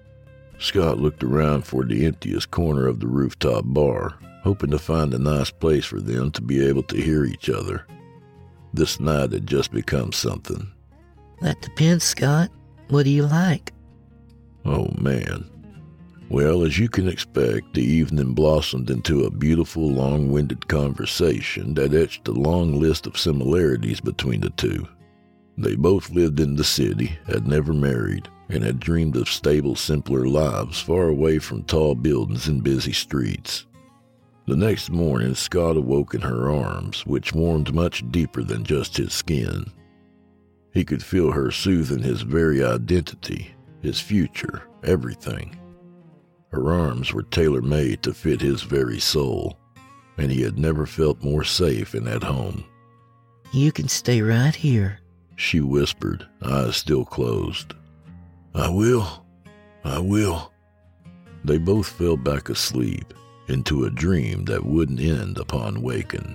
Speaker 1: Scott looked around for the emptiest corner of the rooftop bar, hoping to find a nice place for them to be able to hear each other. This night had just become something.
Speaker 3: That depends, Scott. What do you like?
Speaker 1: Oh, man. Well, as you can expect, the evening blossomed into a beautiful, long-winded conversation that etched a long list of similarities between the two. They both lived in the city, had never married, and had dreamed of stable, simpler lives far away from tall buildings and busy streets. The next morning, Scott awoke in her arms, which warmed much deeper than just his skin. He could feel her soothing his very identity, his future, everything. Her arms were tailor-made to fit his very soul, and he had never felt more safe and at home.
Speaker 3: You can stay right here,
Speaker 1: she whispered, eyes still closed.
Speaker 4: I will. I will.
Speaker 1: They both fell back asleep, into a dream that wouldn't end upon waking.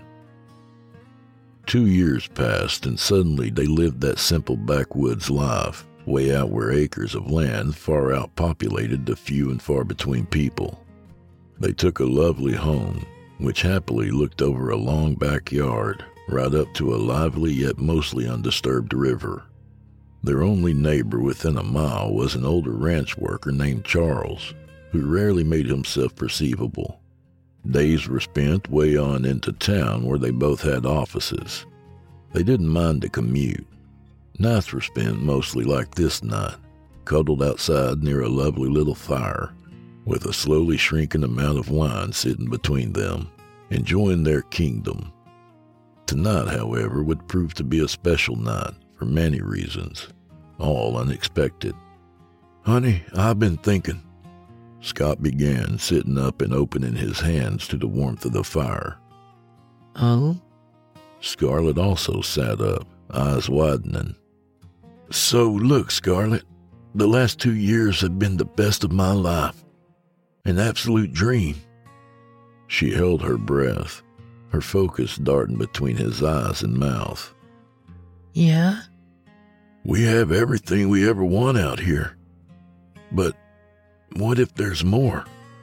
Speaker 1: Two years passed, and suddenly they lived that simple backwoods life, way out where acres of land far outpopulated the few and far between people. They took a lovely home, which happily looked over a long backyard, right up to a lively yet mostly undisturbed river. Their only neighbor within a mile was an older ranch worker named Charles, who rarely made himself perceivable. Days were spent way on into town where they both had offices. They didn't mind the commute. Nights were spent mostly like this night, cuddled outside near a lovely little fire, with a slowly shrinking amount of wine sitting between them, enjoying their kingdom. Tonight, however, would prove to be a special night for many reasons, all unexpected.
Speaker 4: Honey, I've been thinking.
Speaker 1: Scott began, sitting up and opening his hands to the warmth of the fire.
Speaker 3: Oh?
Speaker 1: Scarlett also sat up, eyes widening.
Speaker 4: So, look, Scarlett, the last two years have been the best of my life. An absolute dream.
Speaker 1: She held her breath, her focus darting between his eyes and mouth.
Speaker 3: Yeah?
Speaker 4: We have everything we ever want out here. But what if there's more?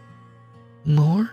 Speaker 3: More?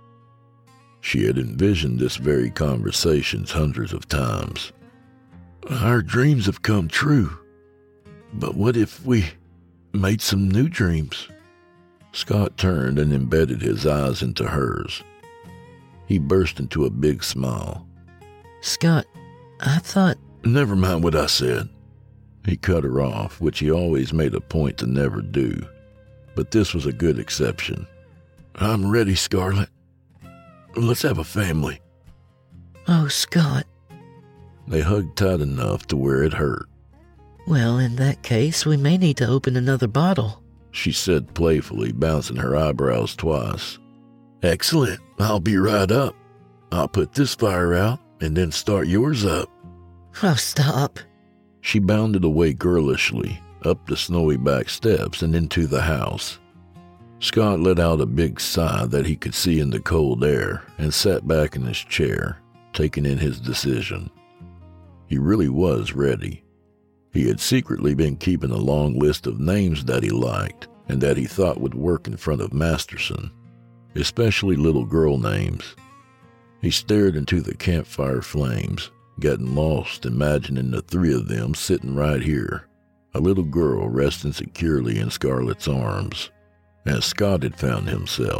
Speaker 1: She had envisioned this very conversation hundreds of times.
Speaker 4: Our dreams have come true. But what if we made some new dreams?
Speaker 1: Scott turned and embedded his eyes into hers. He burst into a big smile.
Speaker 3: Scott, I thought...
Speaker 4: Never mind what I said.
Speaker 1: He cut her off, which he always made a point to never do. But this was a good exception.
Speaker 4: I'm ready, Scarlett. Let's have a family.
Speaker 3: Oh, Scott.
Speaker 1: They hugged tight enough to where it hurt.
Speaker 3: Well, in that case, we may need to open another bottle,
Speaker 1: she said playfully, bouncing her eyebrows twice.
Speaker 4: Excellent. I'll be right up. I'll put this fire out and then start yours up.
Speaker 3: Oh, stop.
Speaker 1: She bounded away girlishly, up the snowy back steps and into the house. Scott let out a big sigh that he could see in the cold air and sat back in his chair, taking in his decision. He really was ready. He had secretly been keeping a long list of names that he liked and that he thought would work in front of Masterson, especially little girl names. He stared into the campfire flames, getting lost imagining the three of them sitting right here, a little girl resting securely in Scarlett's arms, as Scott had found himself,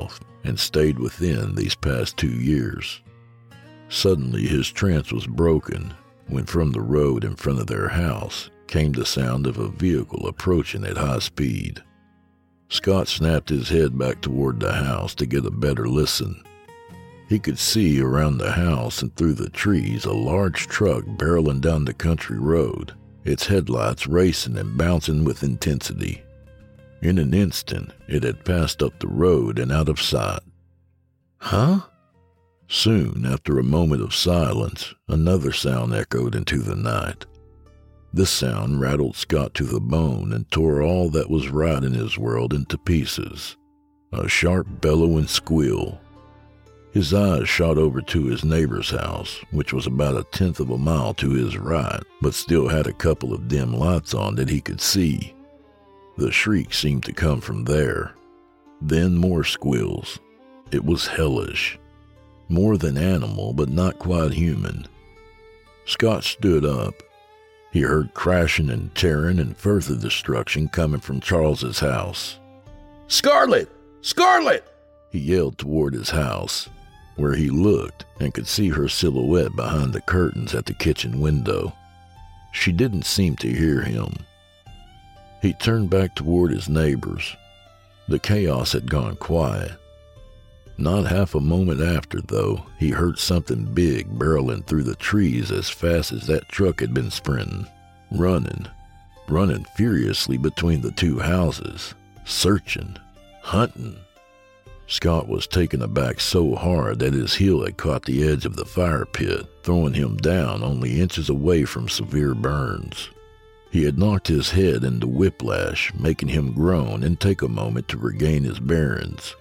Speaker 1: and stayed within these past two years. Suddenly his trance was broken when from the road in front of their house came the sound of a vehicle approaching at high speed. Scott snapped his head back toward the house to get a better listen. He could see around the house and through the trees a large truck barreling down the country road, its headlights racing and bouncing with intensity. In an instant, it had passed up the road and out of sight.
Speaker 3: Huh?
Speaker 1: Soon, after a moment of silence, another sound echoed into the night. This sound rattled Scott to the bone and tore all that was right in his world into pieces. A sharp bellowing squeal. His eyes shot over to his neighbor's house, which was about a tenth of a mile to his right, but still had a couple of dim lights on that he could see. The shriek seemed to come from there. Then more squeals. It was hellish. More than animal, but not quite human. Scott stood up. He heard crashing and tearing and further destruction coming from Charles's house.
Speaker 2: Scarlett! Scarlett!
Speaker 1: He yelled toward his house, where he looked and could see her silhouette behind the curtains at the kitchen window. She didn't seem to hear him. He turned back toward his neighbors. The chaos had gone quiet. Not half a moment after, though, he heard something big barreling through the trees as fast as that truck had been sprinting, running, running furiously between the two houses, searching, hunting. Scott was taken aback so hard that his heel had caught the edge of the fire pit, throwing him down only inches away from severe burns. He had knocked his head into whiplash, making him groan and take a moment to regain his bearings.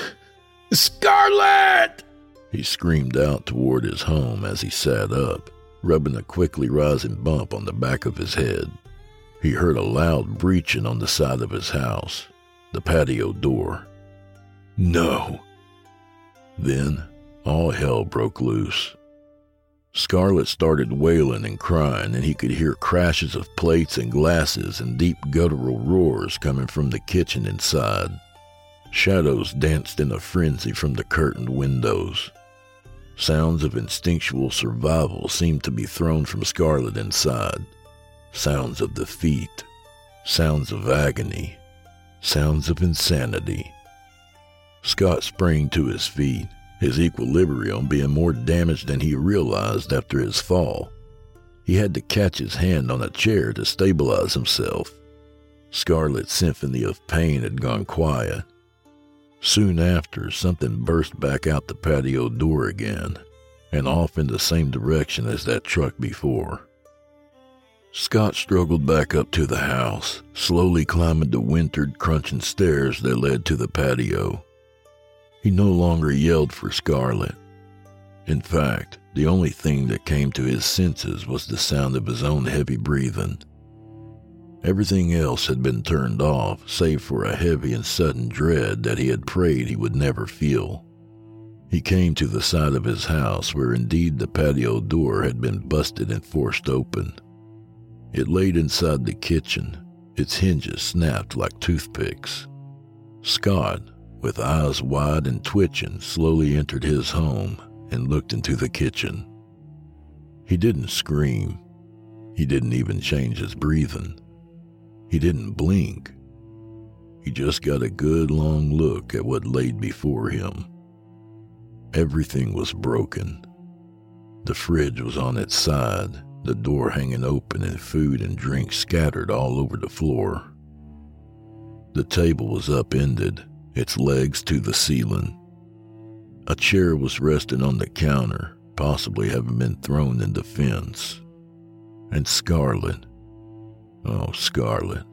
Speaker 2: Scarlett!
Speaker 1: He screamed out toward his home as he sat up, rubbing a quickly rising bump on the back of his head. He heard a loud breaching on the side of his house, the patio door. No! Then all hell broke loose. Scarlett started wailing and crying, and he could hear crashes of plates and glasses and deep guttural roars coming from the kitchen inside. Shadows danced in a frenzy from the curtained windows. Sounds of instinctual survival seemed to be thrown from Scarlett inside. Sounds of defeat. Sounds of agony. Sounds of insanity. Scott sprang to his feet, his equilibrium being more damaged than he realized after his fall. He had to catch his hand on a chair to stabilize himself. Scarlett's symphony of pain had gone quiet. Soon after, something burst back out the patio door again, and off in the same direction as that truck before. Scott struggled back up to the house, slowly climbing the wintered, crunching stairs that led to the patio. He no longer yelled for Scarlett. In fact, the only thing that came to his senses was the sound of his own heavy breathing. Everything else had been turned off, save for a heavy and sudden dread that he had prayed he would never feel. He came to the side of his house where indeed the patio door had been busted and forced open. It laid inside the kitchen, its hinges snapped like toothpicks. Scott, with eyes wide and twitching, slowly entered his home and looked into the kitchen. He didn't scream. He didn't even change his breathing. He didn't blink. He just got a good long look at what laid before him. Everything was broken. The fridge was on its side, the door hanging open and food and drink scattered all over the floor. The table was upended, its legs to the ceiling. A chair was resting on the counter, possibly having been thrown in the fence. And Scarlett, oh, Scarlett.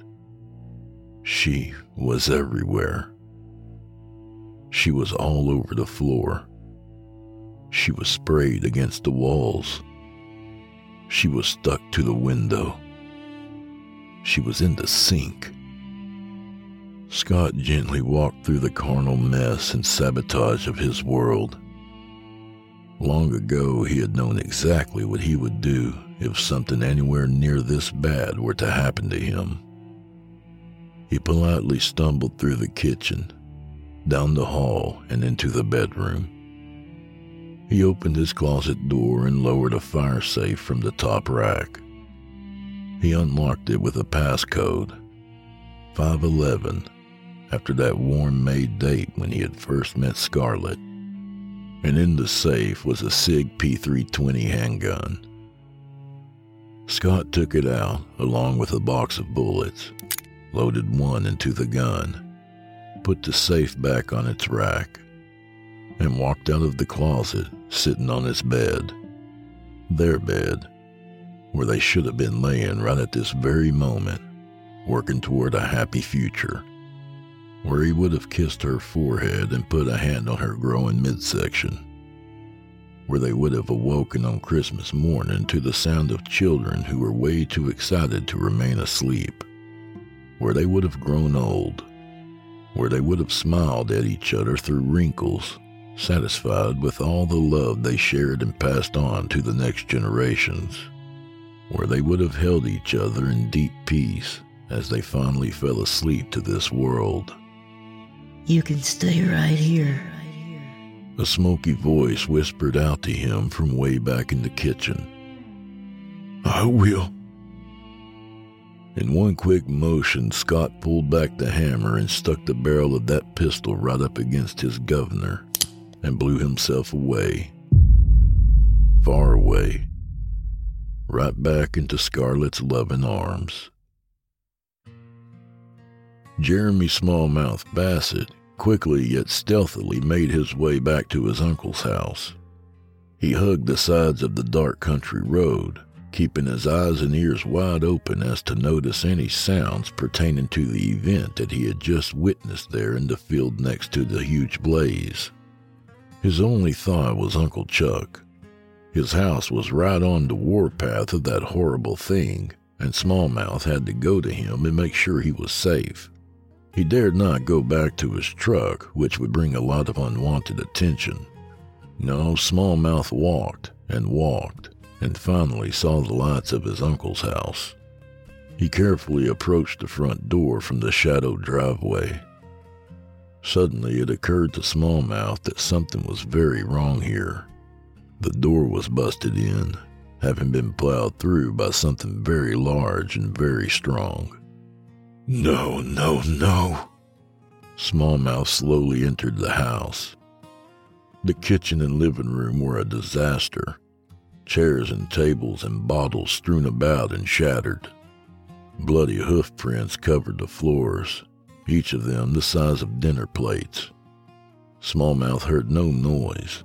Speaker 1: She was everywhere. She was all over the floor. She was sprayed against the walls. She was stuck to the window. She was in the sink. Scott gently walked through the carnal mess and sabotage of his world. Long ago, he had known exactly what he would do if something anywhere near this bad were to happen to him. He politely stumbled through the kitchen, down the hall and into the bedroom. He opened his closet door and lowered a fire safe from the top rack. He unlocked it with a passcode, five eleven, after that warm May date when he had first met Scarlett. And in the safe was a Sig P three twenty handgun. Scott took it out along with a box of bullets, loaded one into the gun, put the safe back on its rack, and walked out of the closet sitting on his bed. Their bed, where they should have been laying right at this very moment, working toward a happy future, where he would have kissed her forehead and put a hand on her growing midsection, where they would have awoken on Christmas morning to the sound of children who were way too excited to remain asleep, where they would have grown old, where they would have smiled at each other through wrinkles, satisfied with all the love they shared and passed on to the next generations, where they would have held each other in deep peace as they finally fell asleep to this world.
Speaker 3: You can stay right here.
Speaker 1: A smoky voice whispered out to him from way back in the kitchen.
Speaker 4: I will.
Speaker 1: In one quick motion, Scott pulled back the hammer and stuck the barrel of that pistol right up against his governor and blew himself away. Far away. Right back into Scarlett's loving arms. Jeremy Smallmouth Bassett quickly yet stealthily made his way back to his uncle's house. He hugged the sides of the dark country road, keeping his eyes and ears wide open as to notice any sounds pertaining to the event that he had just witnessed there in the field next to the huge blaze. His only thought was Uncle Chuck. His house was right on the warpath of that horrible thing, and Smallmouth had to go to him and make sure he was safe. He dared not go back to his truck, which would bring a lot of unwanted attention. No, Smallmouth walked and walked, and finally saw the lights of his uncle's house. He carefully approached the front door from the shadowed driveway. Suddenly it occurred to Smallmouth that something was very wrong here. The door was busted in, having been plowed through by something very large and very strong.
Speaker 4: No, no, no.
Speaker 1: Smallmouth slowly entered the house. The kitchen and living room were a disaster. Chairs and tables and bottles strewn about and shattered. Bloody hoof prints covered the floors, each of them the size of dinner plates. Smallmouth heard no noise.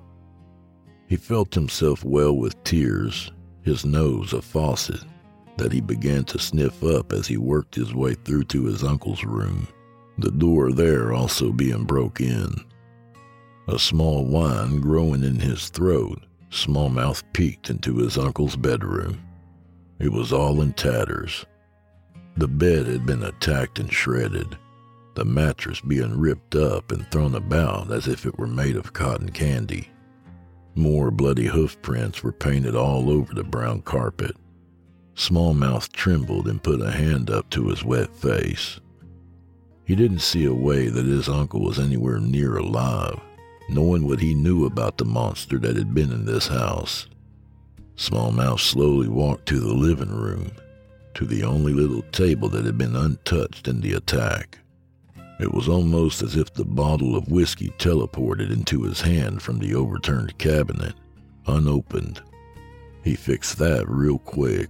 Speaker 1: He felt himself well with tears, his nose a faucet, that he began to sniff up as he worked his way through to his uncle's room, the door there also being broke in. A small whine growing in his throat, Smallmouth peeked into his uncle's bedroom. It was all in tatters. The bed had been attacked and shredded, the mattress being ripped up and thrown about as if it were made of cotton candy. More bloody hoof prints were painted all over the brown carpet. Smallmouth trembled and put a hand up to his wet face. He didn't see a way that his uncle was anywhere near alive, knowing what he knew about the monster that had been in this house. Smallmouth slowly walked to the living room, to the only little table that had been untouched in the attack. It was almost as if the bottle of whiskey teleported into his hand from the overturned cabinet, unopened. He fixed that real quick.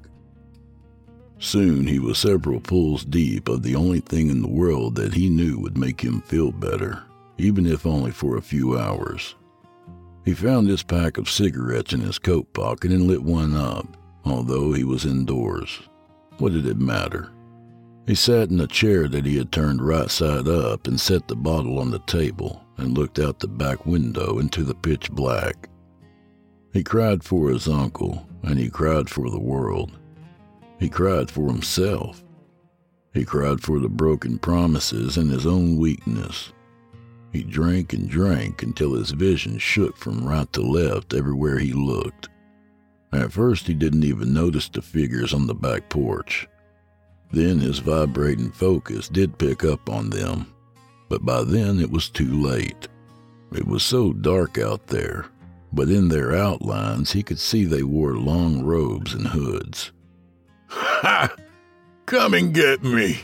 Speaker 1: Soon he was several pulls deep of the only thing in the world that he knew would make him feel better, even if only for a few hours. He found his pack of cigarettes in his coat pocket and lit one up, although he was indoors. What did it matter? He sat in a chair that he had turned right side up and set the bottle on the table and looked out the back window into the pitch black. He cried for his uncle, and he cried for the world. He cried for himself. He cried for the broken promises and his own weakness. He drank and drank until his vision shook from right to left everywhere he looked. At first he didn't even notice the figures on the back porch. Then his vibrating focus did pick up on them, but by then it was too late. It was so dark out there, but in their outlines he could see they wore long robes and hoods.
Speaker 2: Ha! Come and get me!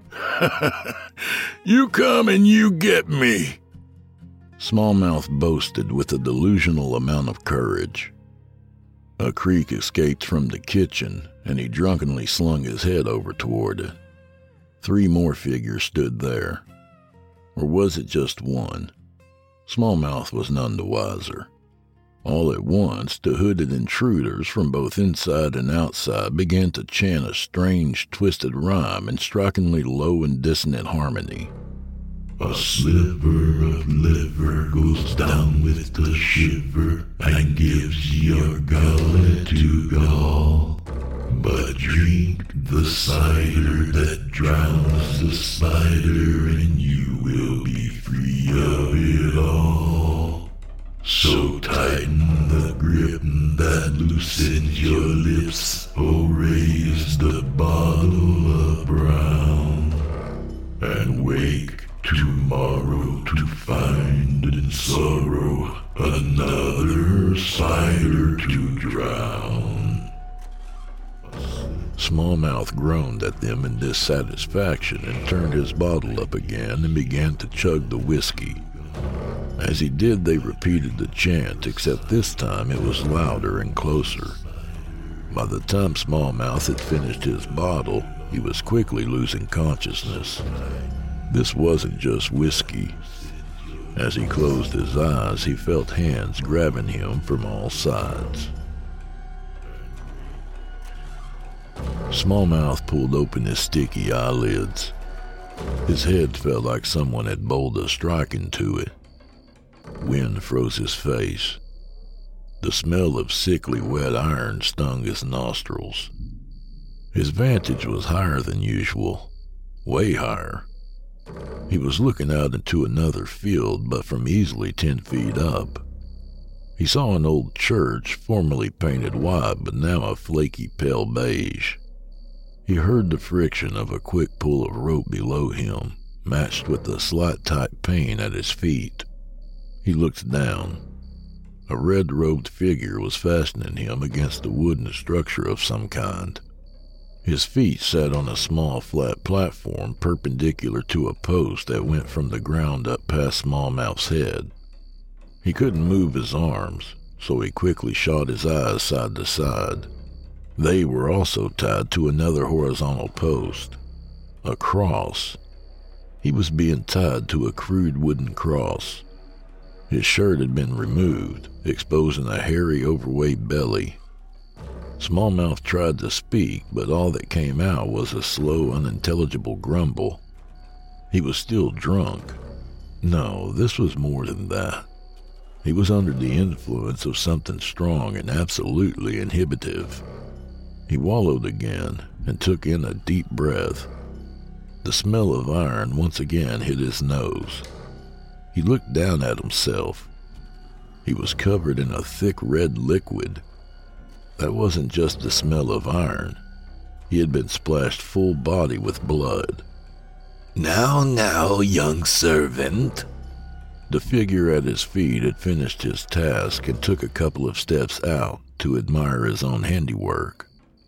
Speaker 2: You come and you get me!
Speaker 1: Smallmouth boasted with a delusional amount of courage. A creak escaped from the kitchen, and he drunkenly slung his head over toward it. Three more figures stood there. Or was it just one? Smallmouth was none the wiser. All at once, the hooded intruders from both inside and outside began to chant a strange, twisted rhyme in strikingly low and dissonant harmony.
Speaker 4: A sliver of liver goes down with the shiver and gives your gullet to gall. But drink the cider that drowns the spider and you will be free of it all. So tighten the grip that loosens your lips, oh raise the bottle around, and wake tomorrow to find in sorrow another cider to drown.
Speaker 1: Smallmouth groaned at them in dissatisfaction and turned his bottle up again and began to chug the whiskey. As he did, they repeated the chant, except this time it was louder and closer. By the time Smallmouth had finished his bottle, he was quickly losing consciousness. This wasn't just whiskey. As he closed his eyes, he felt hands grabbing him from all sides. Smallmouth pulled open his sticky eyelids. His head felt like someone had bowled a strike into it. Wind froze his face. The smell of sickly wet iron stung his nostrils. His vantage was higher than usual, way higher. He was looking out into another field, but from easily ten feet up. He saw an old church, formerly painted white, but now a flaky pale beige. He heard the friction of a quick pull of rope below him, matched with the slight tight pain at his feet. He looked down. A red-robed figure was fastening him against a wooden structure of some kind. His feet sat on a small flat platform perpendicular to a post that went from the ground up past Smallmouth's head. He couldn't move his arms, so he quickly shot his eyes side to side. They were also tied to another horizontal post, a cross. He was being tied to a crude wooden cross. His shirt had been removed, exposing a hairy, overweight belly. Smallmouth tried to speak, but all that came out was a slow, unintelligible grumble. He was still drunk. No, this was more than that. He was under the influence of something strong and absolutely inhibitive. He wallowed again and took in a deep breath. The smell of iron once again hit his nose. He looked down at himself. He was covered in a thick red liquid. That wasn't just the smell of iron. He had been splashed full body with blood.
Speaker 4: Now, now, young servant.
Speaker 1: The figure at his feet had finished his task and took a couple of steps out to admire his own handiwork.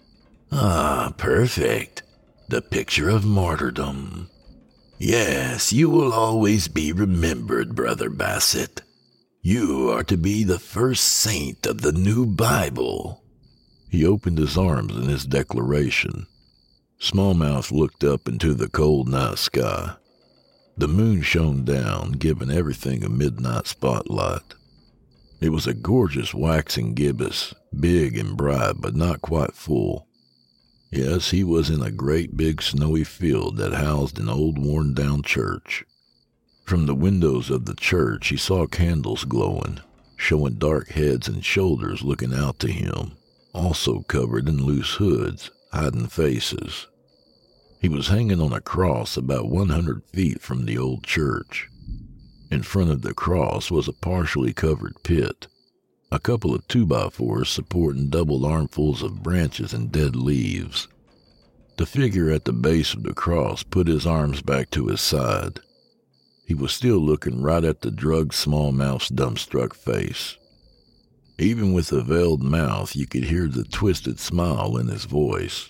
Speaker 4: Ah, perfect. The picture of martyrdom. Yes, you will always be remembered, Brother Bassett. You are to be the first saint of the new Bible.
Speaker 1: He opened his arms in his declaration. Smallmouth looked up into the cold night sky. The moon shone down, giving everything a midnight spotlight. It was a gorgeous waxing gibbous, big and bright, but not quite full. Yes, he was in a great big snowy field that housed an old worn-down church. From the windows of the church he saw candles glowing, showing dark heads and shoulders looking out to him, also covered in loose hoods, hiding faces. He was hanging on a cross about one hundred feet from the old church. In front of the cross was a partially covered pit, a couple of two-by-fours supporting double armfuls of branches and dead leaves. The figure at the base of the cross put his arms back to his side. He He was still looking right at the drugged smallmouth's dumbstruck face. Even with a veiled mouth, you could hear the twisted smile in his voice.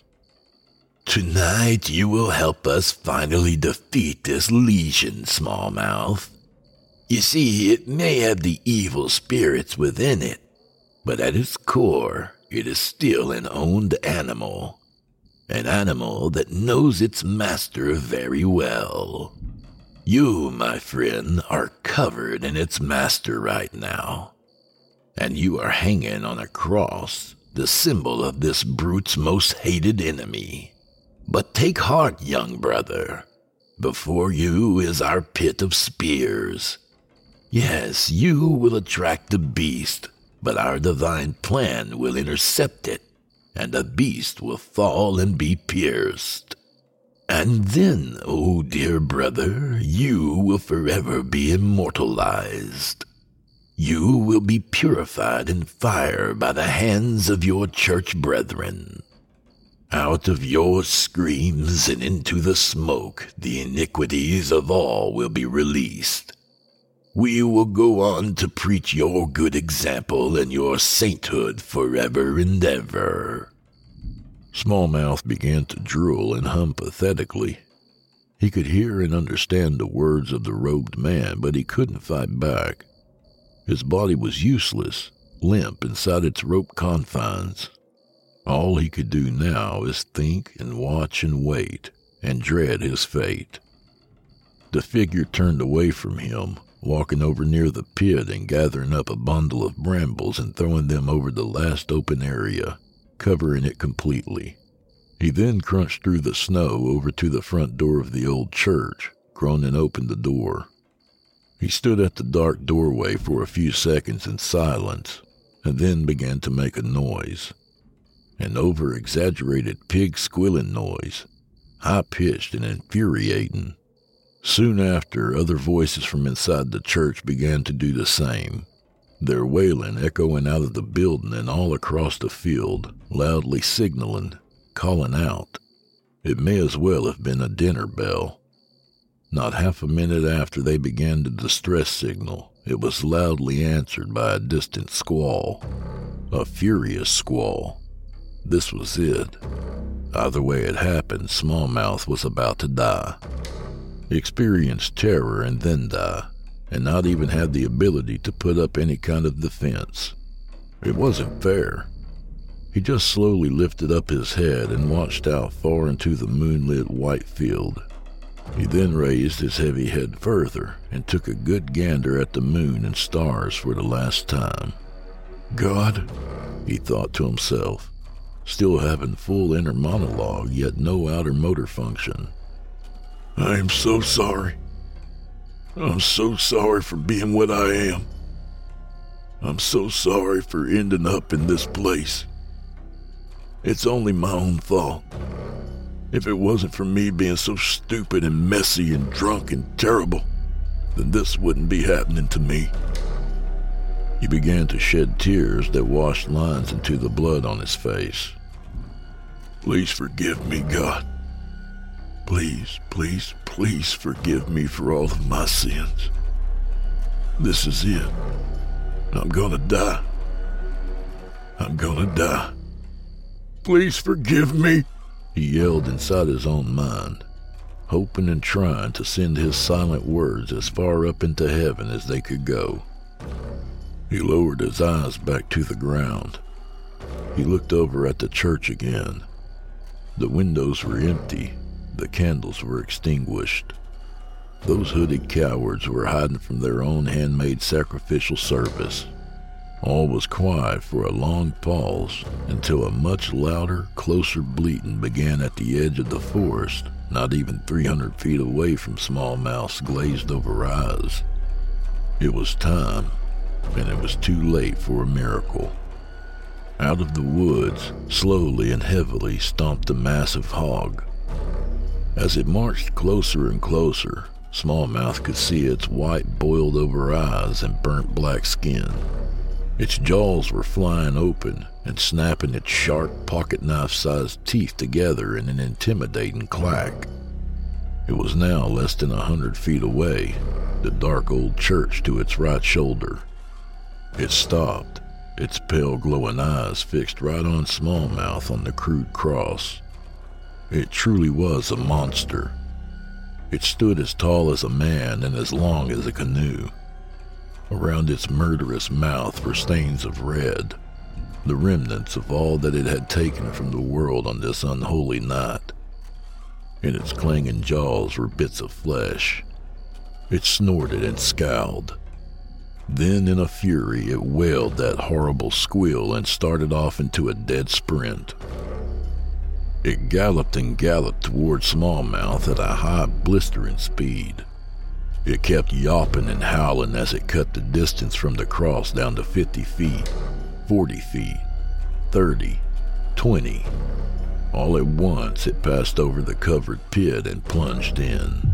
Speaker 4: Tonight you will help us finally defeat this legion, Smallmouth. You see, it may have the evil spirits within it, but at its core, it is still an owned animal. An animal that knows its master very well. You, my friend, are covered in its master right now. And you are hanging on a cross, the symbol of this brute's most hated enemy. But take heart, young brother. Before you is our pit of spears. Yes, you will attract the beast, but our divine plan will intercept it, and the beast will fall and be pierced. And then, oh dear brother, you will forever be immortalized. You will be purified in fire by the hands of your church brethren. Out of your screams and into the smoke, the iniquities of all will be released. We will go on to preach your good example and your sainthood forever and ever.
Speaker 1: Smallmouth began to drool and hum pathetically. He could hear and understand the words of the robed man, but he couldn't fight back. His body was useless, limp inside its rope confines. All he could do now is think and watch and wait, and dread his fate. The figure turned away from him, walking over near the pit and gathering up a bundle of brambles and throwing them over the last open area, covering it completely. He then crunched through the snow over to the front door of the old church, Cronin opened the door. He stood at the dark doorway for a few seconds in silence, and then began to make a noise. An over-exaggerated pig squealing noise, high-pitched and infuriating. Soon after, other voices from inside the church began to do the same, their wailing echoing out of the building and all across the field, loudly signaling, calling out. It may as well have been a dinner bell. Not half a minute after they began the distress signal, it was loudly answered by a distant squall, a furious squall. This was it. Either way it happened, Smallmouth was about to die. Experience terror and then die, and not even have the ability to put up any kind of defense. It wasn't fair. He just slowly lifted up his head and watched out far into the moonlit white field. He then raised his heavy head further and took a good gander at the moon and stars for the last time. God, he thought to himself, still having full inner monologue yet no outer motor function. I am so sorry. I'm so sorry for being what I am. I'm so sorry for ending up in this place. It's only my own fault. If it wasn't for me being so stupid and messy and drunk and terrible, then this wouldn't be happening to me. He began to shed tears that washed lines into the blood on his face. Please forgive me, God. Please, please, please forgive me for all of my sins. This is it. I'm gonna die. I'm gonna die. Please forgive me, he yelled inside his own mind, hoping and trying to send his silent words as far up into heaven as they could go. He lowered his eyes back to the ground. He looked over at the church again. The windows were empty. The candles were extinguished. Those hooded cowards were hiding from their own handmade sacrificial service. All was quiet for a long pause until a much louder, closer bleating began at the edge of the forest, not even three hundred feet away from Smallmouth's glazed-over eyes. It was time, and it was too late for a miracle. Out of the woods, slowly and heavily stomped the massive hog. As it marched closer and closer, Smallmouth could see its white, boiled-over eyes and burnt black skin. Its jaws were flying open and snapping its sharp, pocket-knife-sized teeth together in an intimidating clack. It was now less than a hundred feet away, the dark old church to its right shoulder. It stopped, its pale glowing eyes fixed right on Smallmouth on the crude cross. It truly was a monster. It stood as tall as a man and as long as a canoe. Around its murderous mouth were stains of red, the remnants of all that it had taken from the world on this unholy night. In its clanging jaws were bits of flesh. It snorted and scowled. Then in a fury it wailed that horrible squeal and started off into a dead sprint. It galloped and galloped toward Smallmouth at a high, blistering speed. It kept yawping and howling as it cut the distance from the cross down to fifty feet, forty feet, thirty, twenty. All at once it passed over the covered pit and plunged in.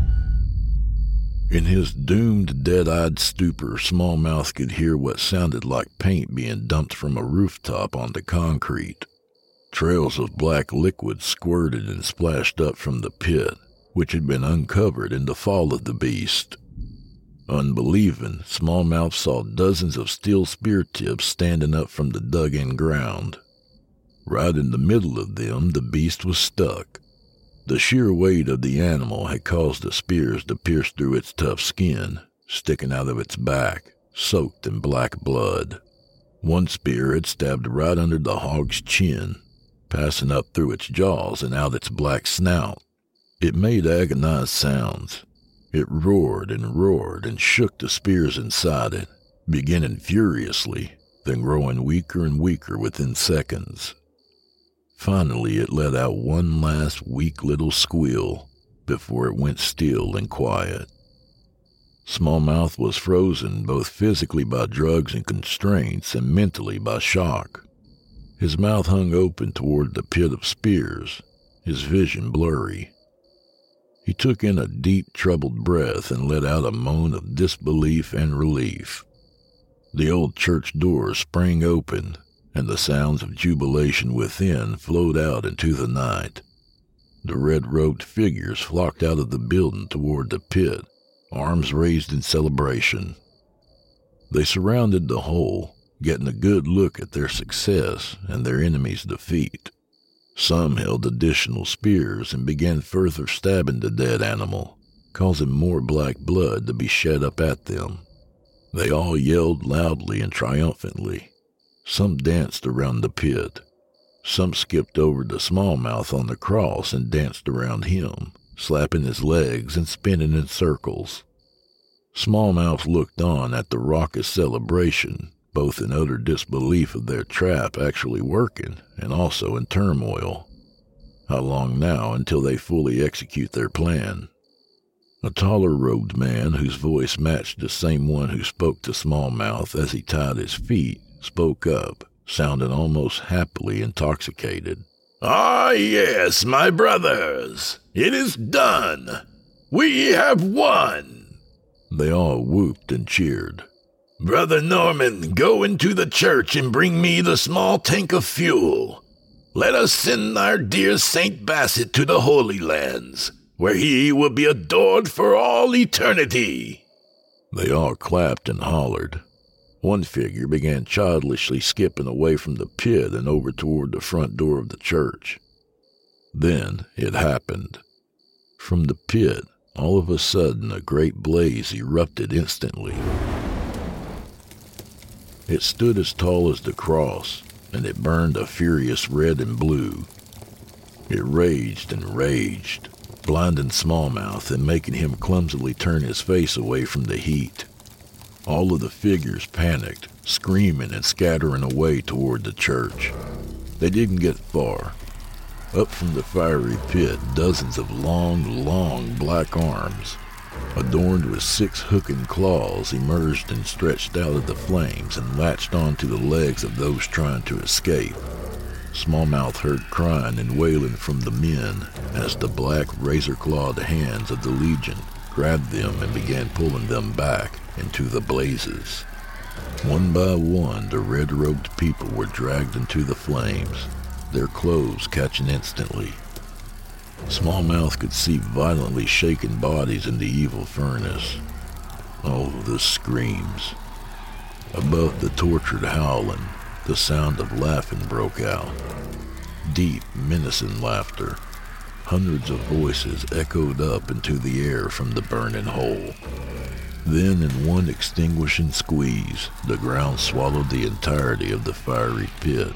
Speaker 1: In his doomed, dead-eyed stupor, Smallmouth could hear what sounded like paint being dumped from a rooftop onto concrete. Trails of black liquid squirted and splashed up from the pit, which had been uncovered in the fall of the beast. Unbelieving, Smallmouth saw dozens of steel spear tips standing up from the dug-in ground. Right in the middle of them, the beast was stuck. The sheer weight of the animal had caused the spears to pierce through its tough skin, sticking out of its back, soaked in black blood. One spear had stabbed right under the hog's chin, passing up through its jaws and out its black snout. It made agonized sounds. It roared and roared and shook the spears inside it, beginning furiously, then growing weaker and weaker within seconds. Finally, it let out one last weak little squeal before it went still and quiet. Smallmouth was frozen both physically by drugs and constraints and mentally by shock. His mouth hung open toward the pit of spears, his vision blurry. He took in a deep, troubled breath and let out a moan of disbelief and relief. The old church door sprang open, and the sounds of jubilation within flowed out into the night. The red-robed figures flocked out of the building toward the pit, arms raised in celebration. They surrounded the hole, getting a good look at their success and their enemy's defeat. Some held additional spears and began further stabbing the dead animal, causing more black blood to be shed up at them. They all yelled loudly and triumphantly. Some danced around the pit. Some skipped over to Smallmouth on the cross and danced around him, slapping his legs and spinning in circles. Smallmouth looked on at the raucous celebration, both in utter disbelief of their trap actually working and also in turmoil. How long now until they fully execute their plan? A taller-robed man whose voice matched the same one who spoke to Smallmouth as he tied his feet spoke up, sounding almost happily intoxicated.
Speaker 2: "Ah, yes, my brothers, it is done. We have won."
Speaker 1: They all whooped and cheered.
Speaker 2: "Brother Norman, go into the church and bring me the small tank of fuel. Let us send our dear Saint Bassett to the Holy Lands, where he will be adored for all eternity."
Speaker 1: They all clapped and hollered. One figure began childishly skipping away from the pit and over toward the front door of the church. Then it happened. From the pit, all of a sudden, a great blaze erupted instantly. It stood as tall as the cross, and it burned a furious red and blue. It raged and raged, blinding Smallmouth and making him clumsily turn his face away from the heat. All of the figures panicked, screaming and scattering away toward the church. They didn't get far. Up from the fiery pit, dozens of long, long black arms, adorned with six hooking claws, emerged and stretched out of the flames and latched onto the legs of those trying to escape. Smallmouth heard crying and wailing from the men as the black, razor-clawed hands of the Legion grabbed them and began pulling them back into the blazes. One by one, the red-robed people were dragged into the flames, their clothes catching instantly. Smallmouth could see violently shaken bodies in the evil furnace. Oh, the screams. Above the tortured howling, the sound of laughing broke out. Deep, menacing laughter. Hundreds of voices echoed up into the air from the burning hole. Then, in one extinguishing squeeze, the ground swallowed the entirety of the fiery pit,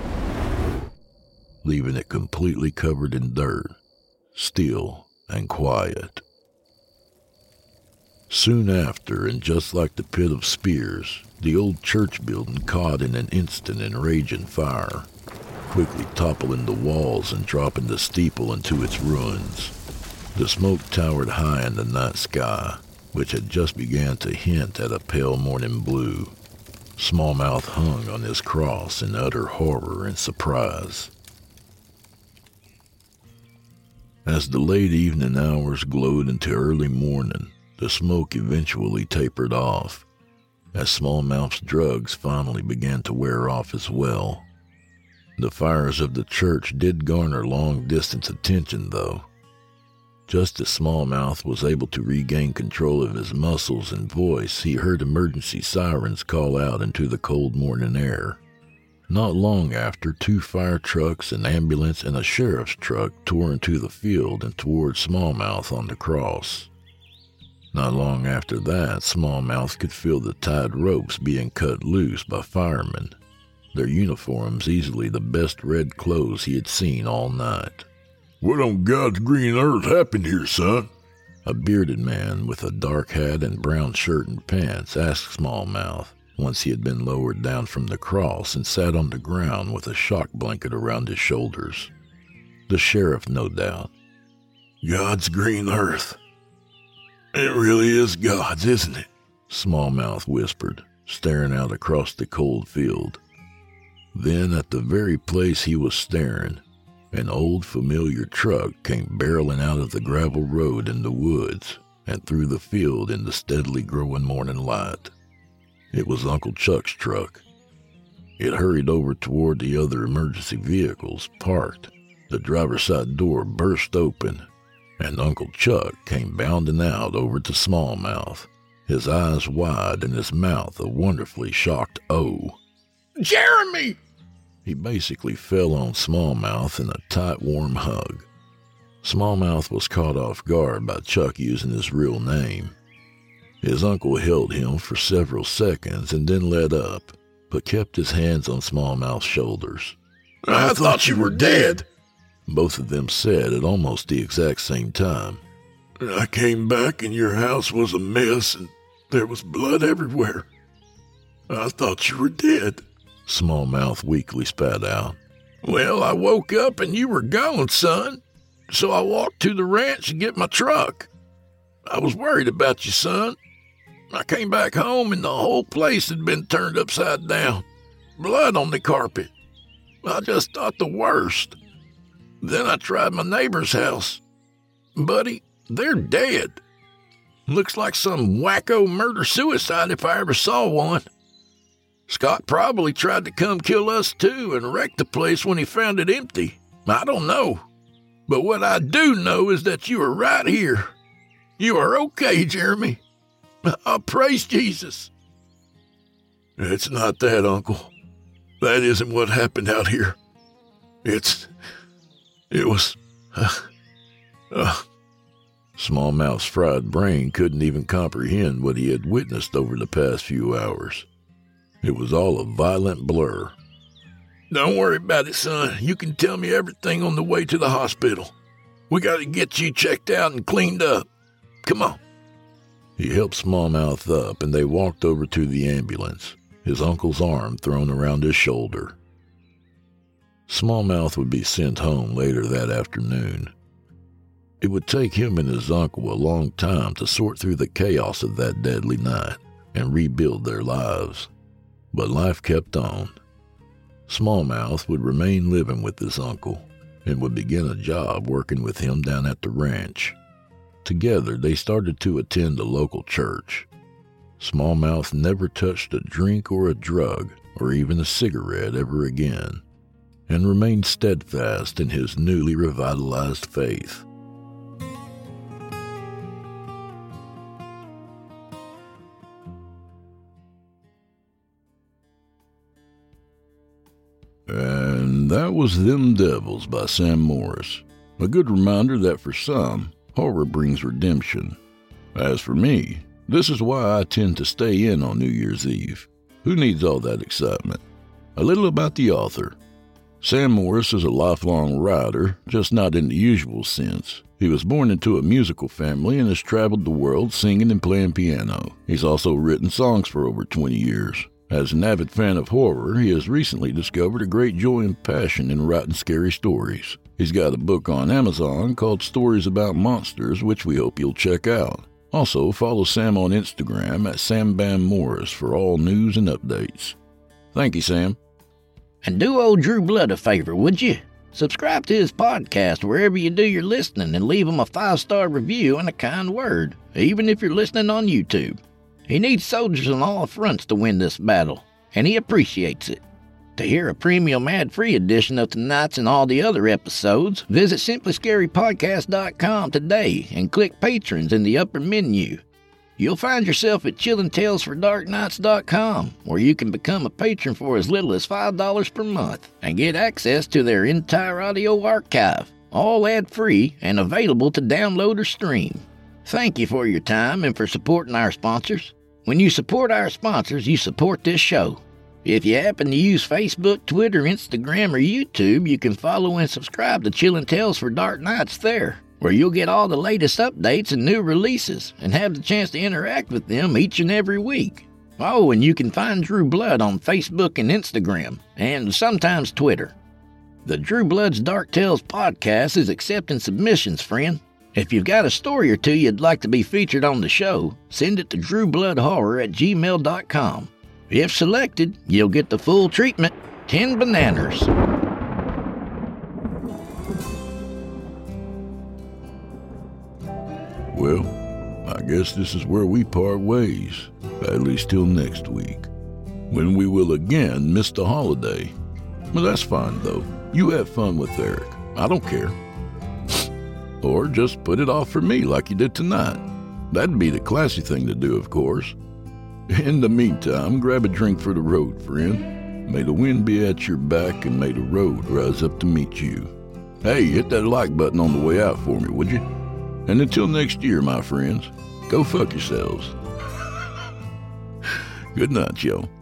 Speaker 1: leaving it completely covered in dirt, still and quiet. Soon after, and just like the pit of spears, the old church building caught in an instant in raging fire, quickly toppling the walls and dropping the steeple into its ruins. The smoke towered high in the night sky, which had just begun to hint at a pale morning blue. Smallmouth hung on his cross in utter horror and surprise. As the late evening hours glowed into early morning, the smoke eventually tapered off, as Smallmouth's drugs finally began to wear off as well. The fires of the church did garner long-distance attention, though. Just as Smallmouth was able to regain control of his muscles and voice, he heard emergency sirens call out into the cold morning air. Not long after, two fire trucks, an ambulance, and a sheriff's truck tore into the field and toward Smallmouth on the cross. Not long after that, Smallmouth could feel the tied ropes being cut loose by firemen, their uniforms easily the best red clothes he had seen all night.
Speaker 2: "What on God's green earth happened here, son?"
Speaker 1: A bearded man with a dark hat and brown shirt and pants asked Smallmouth, once he had been lowered down from the cross and sat on the ground with a shock blanket around his shoulders. The sheriff, no doubt.
Speaker 2: "God's green earth. It really is God's, isn't it?"
Speaker 1: Smallmouth whispered, staring out across the cold field. Then, at the very place he was staring, an old familiar truck came barreling out of the gravel road in the woods and through the field in the steadily growing morning light. It was Uncle Chuck's truck. It hurried over toward the other emergency vehicles, parked. The driver's side door burst open, and Uncle Chuck came bounding out over to Smallmouth, his eyes wide and his mouth a wonderfully shocked O.
Speaker 2: "Jeremy!"
Speaker 1: He basically fell on Smallmouth in a tight, warm hug. Smallmouth was caught off guard by Chuck using his real name. His uncle held him for several seconds and then let up, but kept his hands on Smallmouth's shoulders.
Speaker 2: "I, I thought you were dead,"
Speaker 1: both of them said at almost the exact same time.
Speaker 2: "I came back and your house was a mess and there was blood everywhere. I thought you were dead."
Speaker 1: Smallmouth weakly spat out.
Speaker 2: "Well, I woke up and you were gone, son, so I walked to the ranch to get my truck. I was worried about you, son. I came back home and the whole place had been turned upside down. Blood on the carpet. I just thought the worst. Then I tried my neighbor's house. Buddy, they're dead. Looks like some wacko murder-suicide if I ever saw one. Scott probably tried to come kill us too and wreck the place when he found it empty. I don't know. But what I do know is that you are right here. You are okay, Jeremy. I praise Jesus." "It's not that, Uncle. That isn't what happened out here. It's... It was... Uh, uh.
Speaker 1: Smallmouth's fried brain couldn't even comprehend what he had witnessed over the past few hours. It was all a violent blur.
Speaker 2: "Don't worry about it, son. You can tell me everything on the way to the hospital. We got to get you checked out and cleaned up. Come on."
Speaker 1: He helped Smallmouth up, and they walked over to the ambulance, his uncle's arm thrown around his shoulder. Smallmouth would be sent home later that afternoon. It would take him and his uncle a long time to sort through the chaos of that deadly night and rebuild their lives. But life kept on. Smallmouth would remain living with his uncle and would begin a job working with him down at the ranch. Together, they started to attend a local church. Smallmouth never touched a drink or a drug or even a cigarette ever again, and remained steadfast in his newly revitalized faith. And that was Them Devils by Sam Morris. A good reminder that for some, horror brings redemption. As for me, this is why I tend to stay in on New Year's Eve. Who needs all that excitement? A little about the author. Sam Morris is a lifelong writer, just not in the usual sense. He was born into a musical family and has traveled the world singing and playing piano. He's also written songs for over twenty years. As an avid fan of horror, he has recently discovered a great joy and passion in writing scary stories. He's got a book on Amazon called Stories About Monsters, which we hope you'll check out. Also, follow Sam on Instagram at Sam Bam Morris for all news and updates. Thank you, Sam.
Speaker 5: And do old Drew Blood a favor, would you? Subscribe to his podcast wherever you do your listening and leave him a five-star review and a kind word, even if you're listening on YouTube. He needs soldiers on all fronts to win this battle, and he appreciates it. To hear a premium ad-free edition of tonight's and all the other episodes, visit simply scary podcast dot com today and click Patrons in the upper menu. You'll find yourself at chillin tales for dark nights dot com, where you can become a patron for as little as five dollars per month and get access to their entire audio archive, all ad-free and available to download or stream. Thank you for your time and for supporting our sponsors. When you support our sponsors, you support this show. If you happen to use Facebook, Twitter, Instagram, or YouTube, you can follow and subscribe to Chillin Tales for Dark Nights there, where you'll get all the latest updates and new releases and have the chance to interact with them each and every week. Oh, and you can find Drew Blood on Facebook and Instagram, and sometimes Twitter. The Drew Blood's Dark Tales podcast is accepting submissions, friend. If you've got a story or two you'd like to be featured on the show, send it to drew blood horror at gmail dot com. If selected, you'll get the full treatment, ten bananas.
Speaker 1: Well, I guess this is where we part ways, at least till next week, when we will again miss the holiday. Well, that's fine, though. You have fun with Eric. I don't care. Or just put it off for me like you did tonight. That'd be the classy thing to do, of course. In the meantime, grab a drink for the road, friend. May the wind be at your back and may the road rise up to meet you. Hey, hit that like button on the way out for me, would you? And until next year, my friends, go fuck yourselves. Good night, y'all.